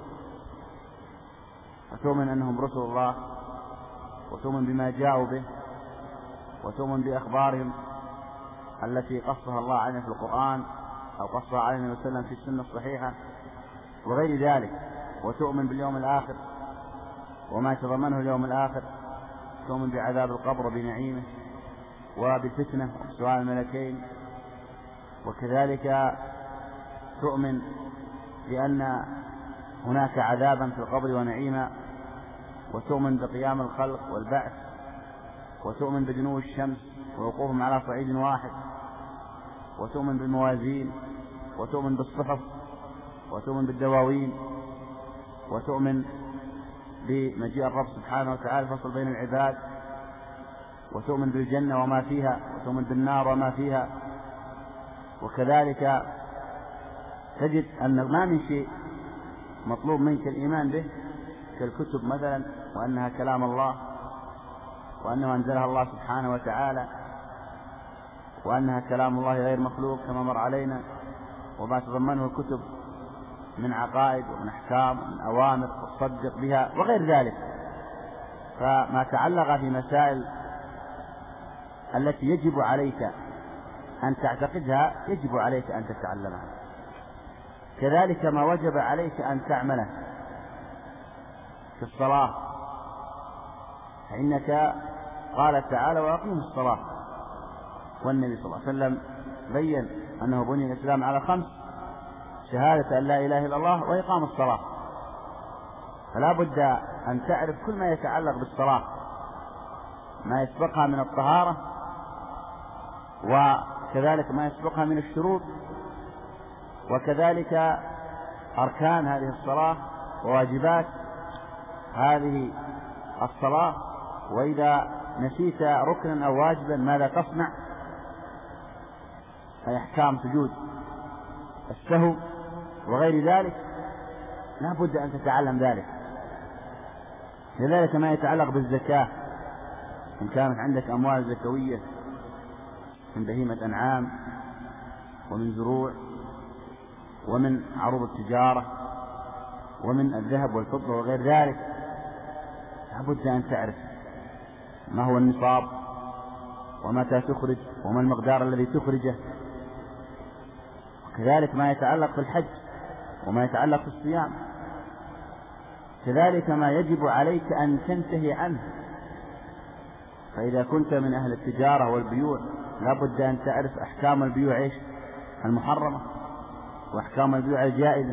وتؤمن أنهم رسل الله، وتؤمن بما جاءوا به، وتؤمن بأخبارهم التي قصها الله عنها في القرآن أو قصها عليه النبي صلى الله عليه وسلم في السنة الصحيحة وغير ذلك. وتؤمن باليوم الآخر وما تضمنه اليوم الآخر، تؤمن بعذاب القبر وبنعيمه وبالفتنة وسؤال الملكين، وكذلك تؤمن بأن هناك عذابا في القبر ونعيما، وتؤمن بقيام الخلق والبعث، وتؤمن بدنو الشمس ووقوفهم على صعيد واحد، وتؤمن بالموازين، وتؤمن بالصحف، وتؤمن بالدواوين، وتؤمن بمجيء الرب سبحانه وتعالى الفصل بين العباد، وتؤمن بالجنة وما فيها، وتؤمن بالنار وما فيها. وكذلك تجد أن ما من شيء مطلوب منك الإيمان به كالكتب مثلا، وأنها كلام الله، وأنه أنزلها الله سبحانه وتعالى، وأنها كلام الله غير مخلوق كما مر علينا، وما تضمنه الكتب من عقائد ومن أحكام ومن أوامر تصدق بها وغير ذلك. فما تعلق في مسائل التي يجب عليك أن تعتقدها يجب عليك أن تتعلمها. كذلك ما وجب عليك أن تعمله في الصلاة، فإنك قال تعالى وأقيم الصلاة، والنبي صلى الله عليه وسلم بين أنه بني الإسلام على 5: شهادة أن لا إله إلا الله وإقام الصلاة. فلا بد أن تعرف كل ما يتعلق بالصلاة، ما يسبقها من الطهارة، وكذلك ما يسبقها من الشروط، وكذلك أركان هذه الصلاة وواجبات هذه الصلاة، وإذا نسيت ركنا أو واجبا ماذا تصنع، أي أحكام سجود السهو وغير ذلك، لا بد أن تتعلم ذلك. لذلك ما يتعلق بالزكاة، إن كانت عندك أموال زكوية من بهيمة أنعام ومن زروع ومن عروض التجارة ومن الذهب والفضة وغير ذلك، لا بد أن تعرف ما هو النصاب ومتى تخرج وما المقدار الذي تخرجه. كذلك ما يتعلق بالحج وما يتعلق بالصيام، كذلك ما يجب عليك أن تنتهي عنه. فإذا كنت من أهل التجارة والبيوع لا بد أن تعرف أحكام البيوع المحرمة وأحكام البيوع الجائزة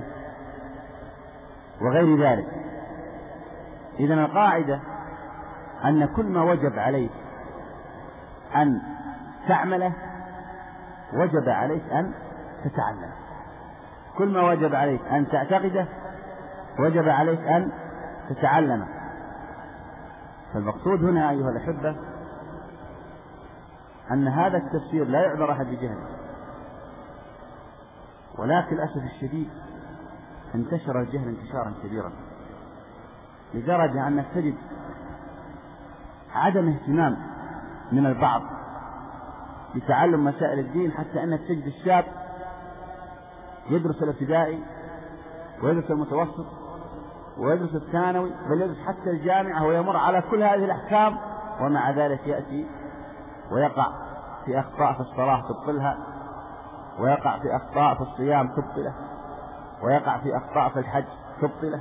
وغير ذلك. إذن القاعدة أن كل ما وجب عليك أن تعمله وجب عليك أن تتعلم، كل ما وجب عليك أن تعتقده وجب عليك أن تتعلمه. فالمقصود هنا أيها الأحبة أن هذا التفسير لا يعذر أحد بجهله، ولكن للأسف الشديد انتشر الجهل انتشارا كبيرا، لدرجة أنك تجد عدم اهتمام من البعض بتعلم مسائل الدين، حتى أنك تجد الشاب يدرس الابتدائي ويدرس المتوسط ويدرس الثانوي، بل يدرس حتى الجامعة، ويمر على كل هذه الأحكام، ومع ذلك يأتي ويقع في أخطاء في الصلاة تبطلها، ويقع في أخطاء في الصيام تبطله، ويقع في أخطاء في الحج تبطله.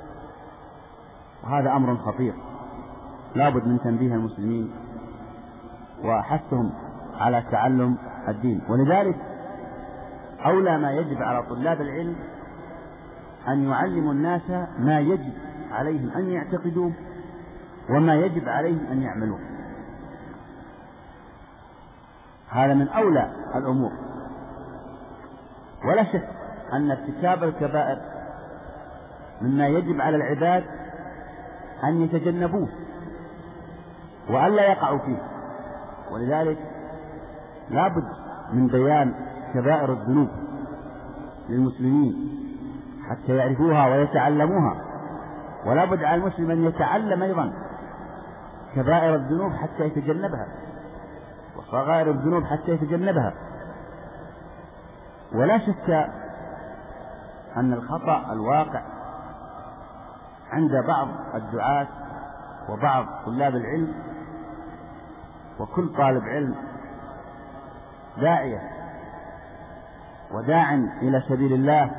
وهذا أمر خطير لا بد من تنبيه المسلمين وحثهم على تعلم الدين. ولذلك أولى ما يجب على طلاب العلم أن يعلموا الناس ما يجب عليهم أن يعتقدوه وما يجب عليهم أن يعملوه. هذا من أولى الأمور. ولا شك أن ارتكاب الكبائر مما يجب على العباد أن يتجنبوه وأن لا يقعوا فيه، ولذلك لا بد من بيان كبائر الذنوب للمسلمين حتى يعرفوها ويتعلموها، ولا بد على المسلم أن يتعلم أيضا كبائر الذنوب حتى يتجنبها، وصغائر الذنوب حتى يتجنبها. ولا شك أن الخطأ الواقع عند بعض الدعاة وبعض طلاب العلم، وكل طالب علم داعية وداع إلى سبيل الله،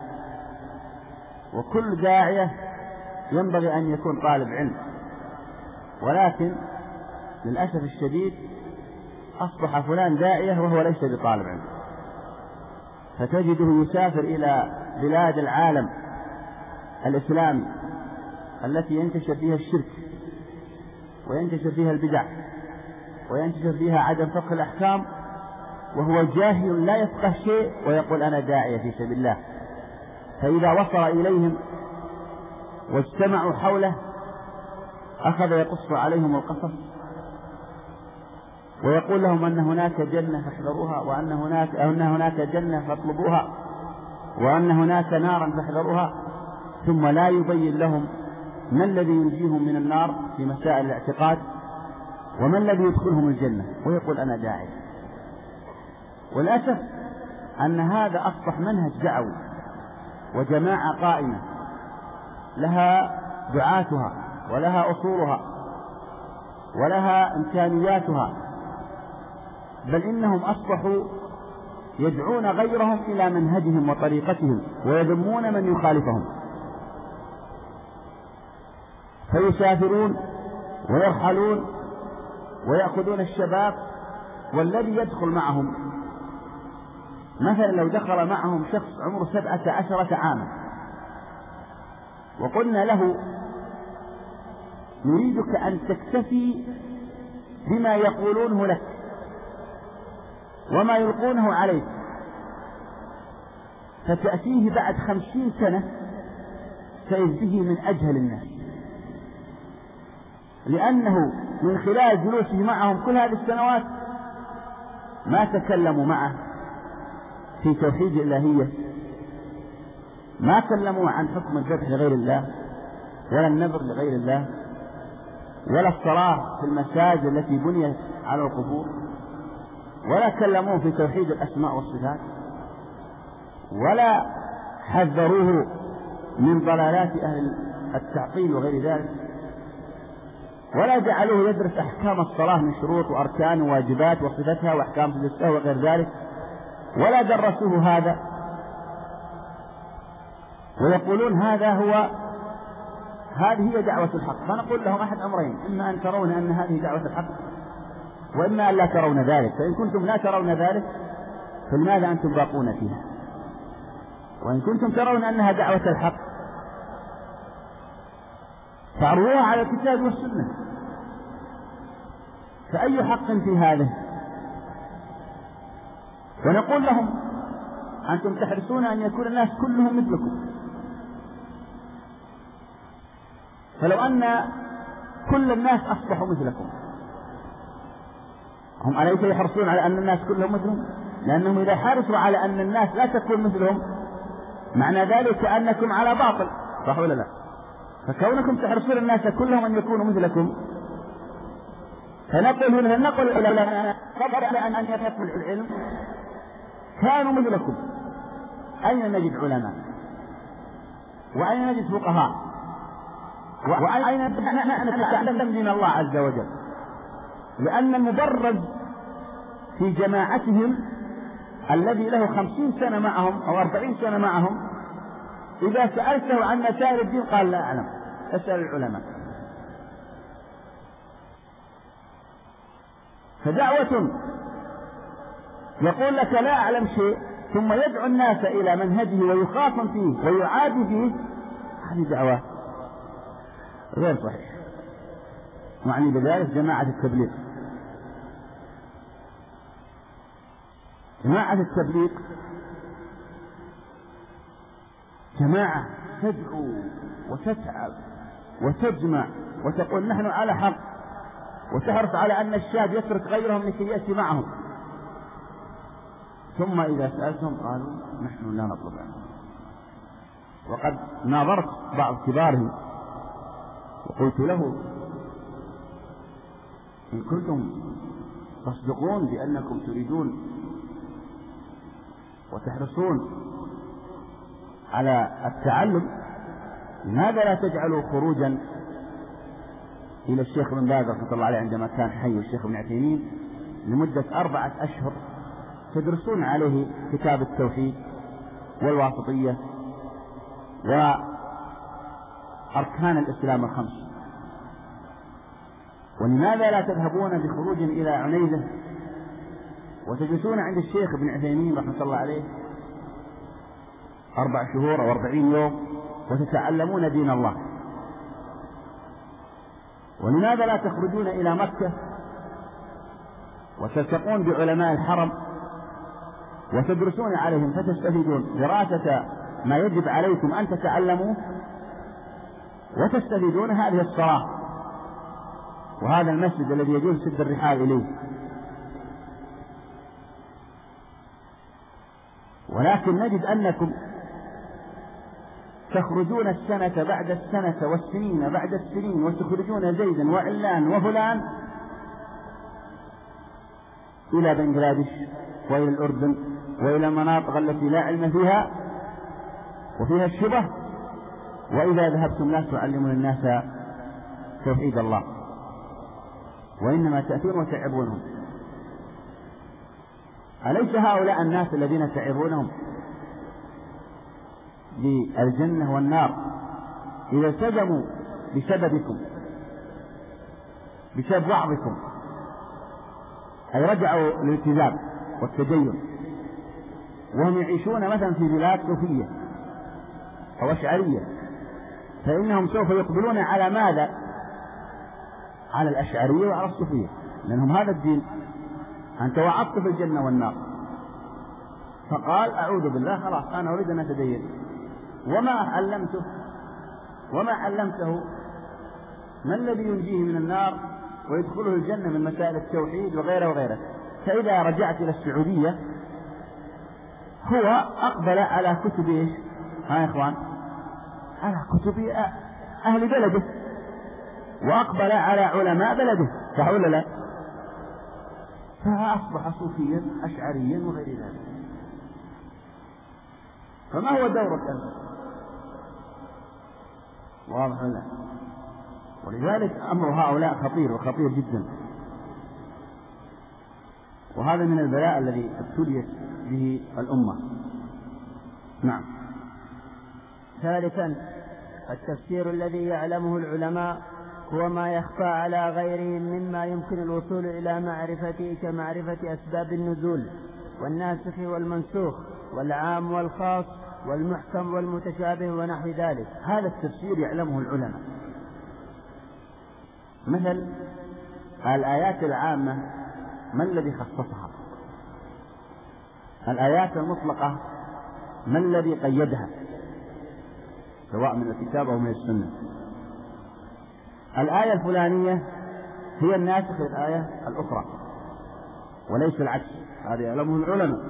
وكل داعية ينبغي أن يكون طالب علم، ولكن للأسف الشديد أصبح فلان داعية وهو ليس بطالب علم، فتجده يسافر إلى بلاد العالم الإسلامي التي ينتشر فيها الشرك وينتشر فيها البدع وينتشر فيها عدم فقه الأحكام، وهو جاهل لا يفقه شيء ويقول أنا داعية في سبيل الله. فإذا وصل إليهم واجتمعوا حوله أخذ يقص عليهم القصص ويقول لهم أن هناك جنة فاحذروها، وأن هناك جنة فاطلبوها، وأن هناك نارا فاحذروها، ثم لا يبين لهم ما الذي ينجيهم من النار في مسائل الاعتقاد وما الذي يدخلهم الجنة، ويقول أنا داعي. والأسف أن هذا أصبح منهج دعوي وجماعة قائمة لها دعاتها ولها أصولها ولها إمكانياتها، بل إنهم أصبحوا يدعون غيرهم إلى منهجهم وطريقتهم ويذمون من يخالفهم، فيسافرون ويرحلون ويأخذون الشباب، والذي يدخل معهم مثلا لو دخل معهم شخص عمره 17 عاما وقلنا له نريدك أن تكتفي بما يقولونه لك وما يلقونه عليك، فتأتيه بعد 50 سنة فإذ به من أجهل الناس، لأنه من خلال جلوسه معهم كل هذه السنوات ما تكلموا معه في توحيد الإلهية، ما كلموا عن حكم الذبح لغير الله ولا النذر لغير الله ولا الصلاة في المساجد التي بنيت على القبور، ولا كلموه في توحيد الأسماء والصفات، ولا حذروه من ضلالات أهل التعطيل وغير ذلك، ولا جعلوه يدرس أحكام الصلاة من شروط وأركان وواجبات وصفتها وأحكام السهو وغير ذلك، ولا درسوه هذا، ويقولون هذه هي دعوة الحق. فنقول لهم أحد أمرين: إما أن ترون أن هذه دعوة الحق، وإما أن لا ترون ذلك. فإن كنتم لا ترون ذلك فلماذا أنتم باقون فيها؟ وإن كنتم ترون أنها دعوة الحق فعرضوها على الكتاب والسنة، فأي حق في هذا؟ ونقول لهم أنتم تحرصون أن يكون الناس كلهم مثلكم، فلو أن كل الناس أصبحوا مثلكم هم أليس يحرصون على أن الناس كلهم مثلهم؟ لأنهم إذا حرصوا على أن الناس لا تكون مثلهم معنى ذلك أنكم على باطل، صح ولا لا؟ فكونكم تحرصون الناس كلهم أن يكونوا مثلكم، فنقول إلى قبل أن يفقهوا العلم كانوا مثلكم. أين نجد علماء؟ وأين نجد فقهاء؟ وأين نتعلم دين الله عز وجل؟ لأن المبرز في جماعتهم الذي له 50 سنة معهم أو 40 سنة معهم إذا سألته عن مسائل الدين قال لا أعلم، اسأل العلماء. فدعوة يقول لك لا أعلم شيء ثم يدعو الناس إلى منهجه ويخاصم فيه ويعادي فيه، هذه دعوة غير صحيحة. معني بذلك جماعة التبليغ. جماعة التبليغ جماعة تدعو وتتعب وتجمع وتقول نحن على حق، وتحرص على أن الشاب يترك غيرهم لكي يأتي معهم، ثم إذا سألتهم قالوا نحن لا نطلب عنهم. وقد ناظرت بعض كبارهم وقلت له إن كنتم تصدقون بأنكم تريدون وتحرصون على التعلم، لماذا لا تجعلوا خروجا إلى الشيخ بن باز رحمة الله عليه عندما كان حي والشيخ ابن عثيمين لمدة 4 أشهر تدرسون عليه كتاب التوحيد والواسطية وأركان الإسلام ال5؟ ولماذا لا تذهبون بخروج إلى عنيزة وتجلسون عند الشيخ ابن عثيمين رحمة الله عليه 4 شهور أو 40 يوم وتتعلمون دين الله؟ ولماذا لا تخرجون إلى مكة وتلتقون بعلماء الحرم وتدرسون عليهم فتستفيدون دراسة ما يجب عليكم أن تتعلموا وتستفيدون هذه الصلاة وهذا المسجد الذي يجوز سد الرحال إليه؟ ولكن نجد أنكم تخرجون السنة بعد السنة والسنين بعد السنين وتخرجون زيدا وعلان وفلان إلى بنغلاديش وإلى الأردن وإلى المناطق التي لا علم فيها وفيها الشبه، وإذا ذهبتم لا تعلمون الناس توحيد الله، وإنما تأتون وتعبونهم. أليس هؤلاء الناس الذين تعبونهم بالجنة والنار إذا التزموا بسببكم بسبب وعظكم، أي رجعوا للالتزام والتدين وهم يعيشون مثلا في بلاد صوفية أو أشعرية، فإنهم سوف يقبلون على ماذا؟ على الأشعرية وعلى الصوفية، لأنهم هذا الدين. أنت وعظت في الجنة والنار، فقال أعوذ بالله خلاص أنا أريد أن أتدين، وما علمته ما الذي ينجيه من النار ويدخله الجنة من مسائل التوحيد وغيره وغيره. فإذا رجعت إلى السعودية هو أقبل على كتب إيش؟ ها يا إخوان، على كتب أهل بلده، وأقبل على علماء بلده، صح ولا لا؟ فأصبح صوفيا أشعريا وغير ذلك. فما هو دورك أنت؟ واضح ولا؟ ولذلك أمر هؤلاء خطير وخطير جدا، وهذا من البلاء الذي ابتليت به الأمة. نعم. ثالثا، التفسير الذي يعلمه العلماء هو ما يخفى على غيرهم مما يمكن الوصول إلى معرفته، كمعرفة أسباب النزول والناسخ والمنسوخ والعام والخاص والمحكم والمتشابه ونحو ذلك. هذا التفسير يعلمه العلماء. مثل الآيات العامة ما الذي خصصها؟ الآيات المطلقة ما الذي قيدها، سواء من الكتاب أو من السنة؟ الآية الفلانية هي الناسخ للآية الأخرى، وليس العكس، هذا يعلمه العلماء.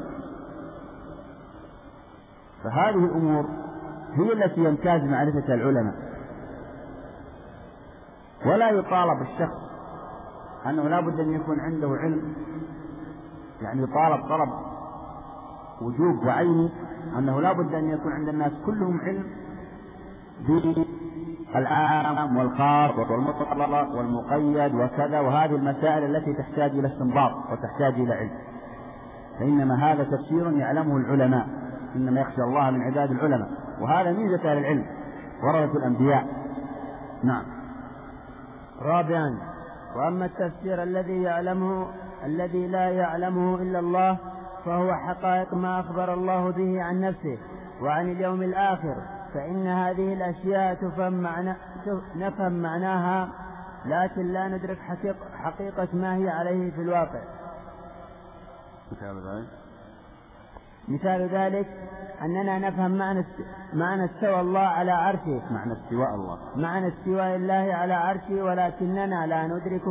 فهذه الأمور هي التي يمتاز معرفتها العلماء، ولا يطالب الشخص أنه لا بد أن يكون عنده علم، يعني يطالب طلب وجوب وعيني أنه لا بد أن يكون عند الناس كلهم علم بالعام والخاص والمطلق والمقيد وكذا، وهذه المسائل التي تحتاج إلى استنباط وتحتاج إلى علم، فإنما هذا تفسير يعلمه العلماء، إنما يخشى الله من عباد العلماء، وهذا ميزة العلم ورثة الأنبياء. نعم. رابعا: وأما التفسير الذي لا يعلمه إلا الله فهو حقائق ما أخبر الله به عن نفسه وعن اليوم الآخر، فإن هذه الأشياء نفهم معناها لكن لا ندرك حقيقة ما هي عليه في الواقع. مثال ذلك أننا نفهم معنى استوى الله على عرشه، معنى استواء الله على عرشه، ولكننا لا ندرك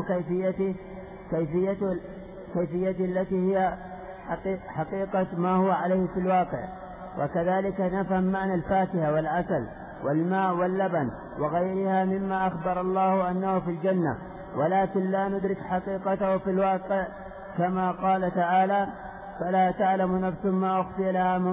كيفية التي هي حقيقة ما هو عليه في الواقع. وكذلك نفهم معنى الفاكهة والعسل والماء واللبن وغيرها مما أخبر الله أنه في الجنة، ولكن لا ندرك حقيقته في الواقع، كما قال تعالى: فلا تعلم نفس ما أخفي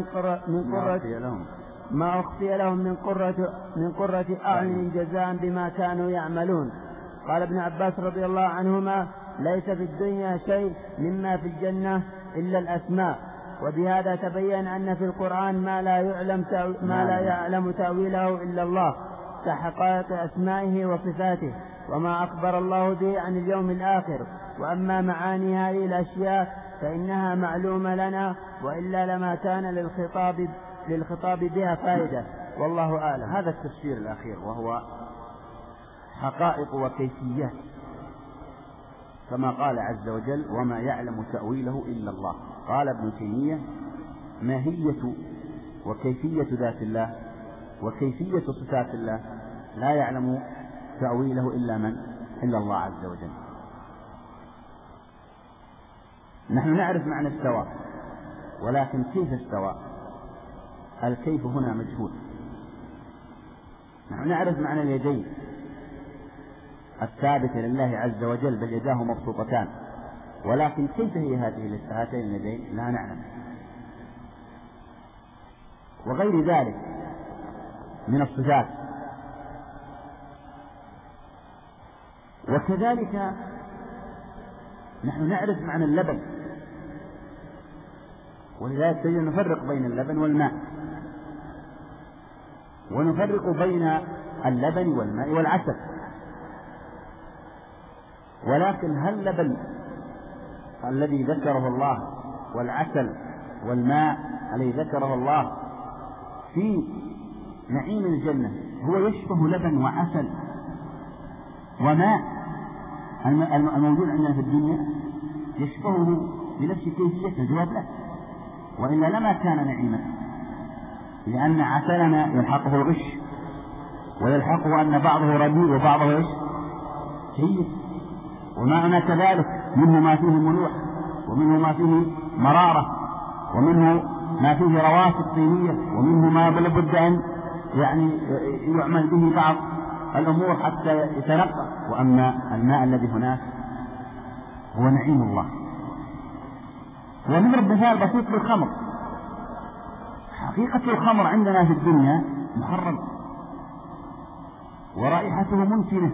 لهم من قرة أعين جزاء بما كانوا يعملون. قال ابن عباس رضي الله عنهما: ليس في الدنيا شيء مما في الجنة إلا الأسماء. وبهذا تبين أن في القرآن ما لا يعلم تأويله إلا الله كحقائق أسمائه وصفاته وما أخبر الله به عن اليوم الآخر. وأما معاني هذه الأشياء فإنها معلومة لنا، وإلا لما كان للخطاب بها فائدة، والله أعلم. هذا التفسير الأخير وهو حقائق وكيفيات، كما قال عز وجل: وما يعلم تأويله إلا الله. قال ابن تيمية: ماهية وكيفية ذات الله وكيفية صفات الله لا يعلم تأويله إلا الله عز وجل. نحن نعرف معنى استوى، ولكن كيف استوى؟ الكيف هنا مجهول. نحن نعرف معنى اليدين الثابتة لله عز وجل، بل يداه مبسوطتان، ولكن كيف هي هاتين اليدين لا نعلم، وغير ذلك من الصفات. وكذلك نحن نعرف معنى اللبن، ولذلك تجد نفرق بين اللبن والماء، ونفرق بين اللبن والماء والعسل. ولكن هل اللبن الذي ذكره الله والعسل والماء الذي ذكره الله في نعيم الجنة هو يشبه لبن وعسل وماء الموجود عندنا في الدنيا؟ يشبهه بنفس كيفيته؟ الجواب لا، وإلا لما كان نعيما، لأن عسلنا يلحقه الغش، ويلحقه أن بعضه رديء وبعضه جيد، وماءنا كذلك منه ما فيه ملوح، ومنه ما فيه مرارة، ومنه ما فيه رواسب طينية، ومنه ما لابد أن يعمل به بعض الأمور حتى يتنقى. وأما الماء الذي هناك هو نعيم الله. ونضرب مثال بسيط بالخمر. حقيقة الخمر عندنا في الدنيا محرم، ورائحته منتنة،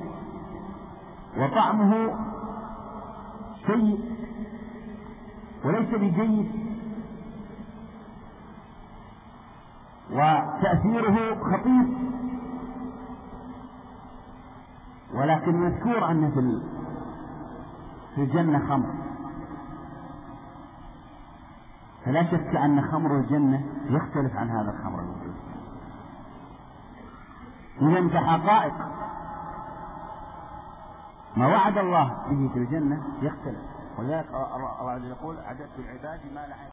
وطعمه سيء وليس بجيد، وتأثيره خطير، ولكن مذكور أن في الجنة خمر، فلا شك أن خمر الجنة يختلف عن هذا الخمر الموجود. إذن كحقائق ما وعد الله به في الجنة يختلف، ولذلك الله يقول: أعددت لعبادي ما لا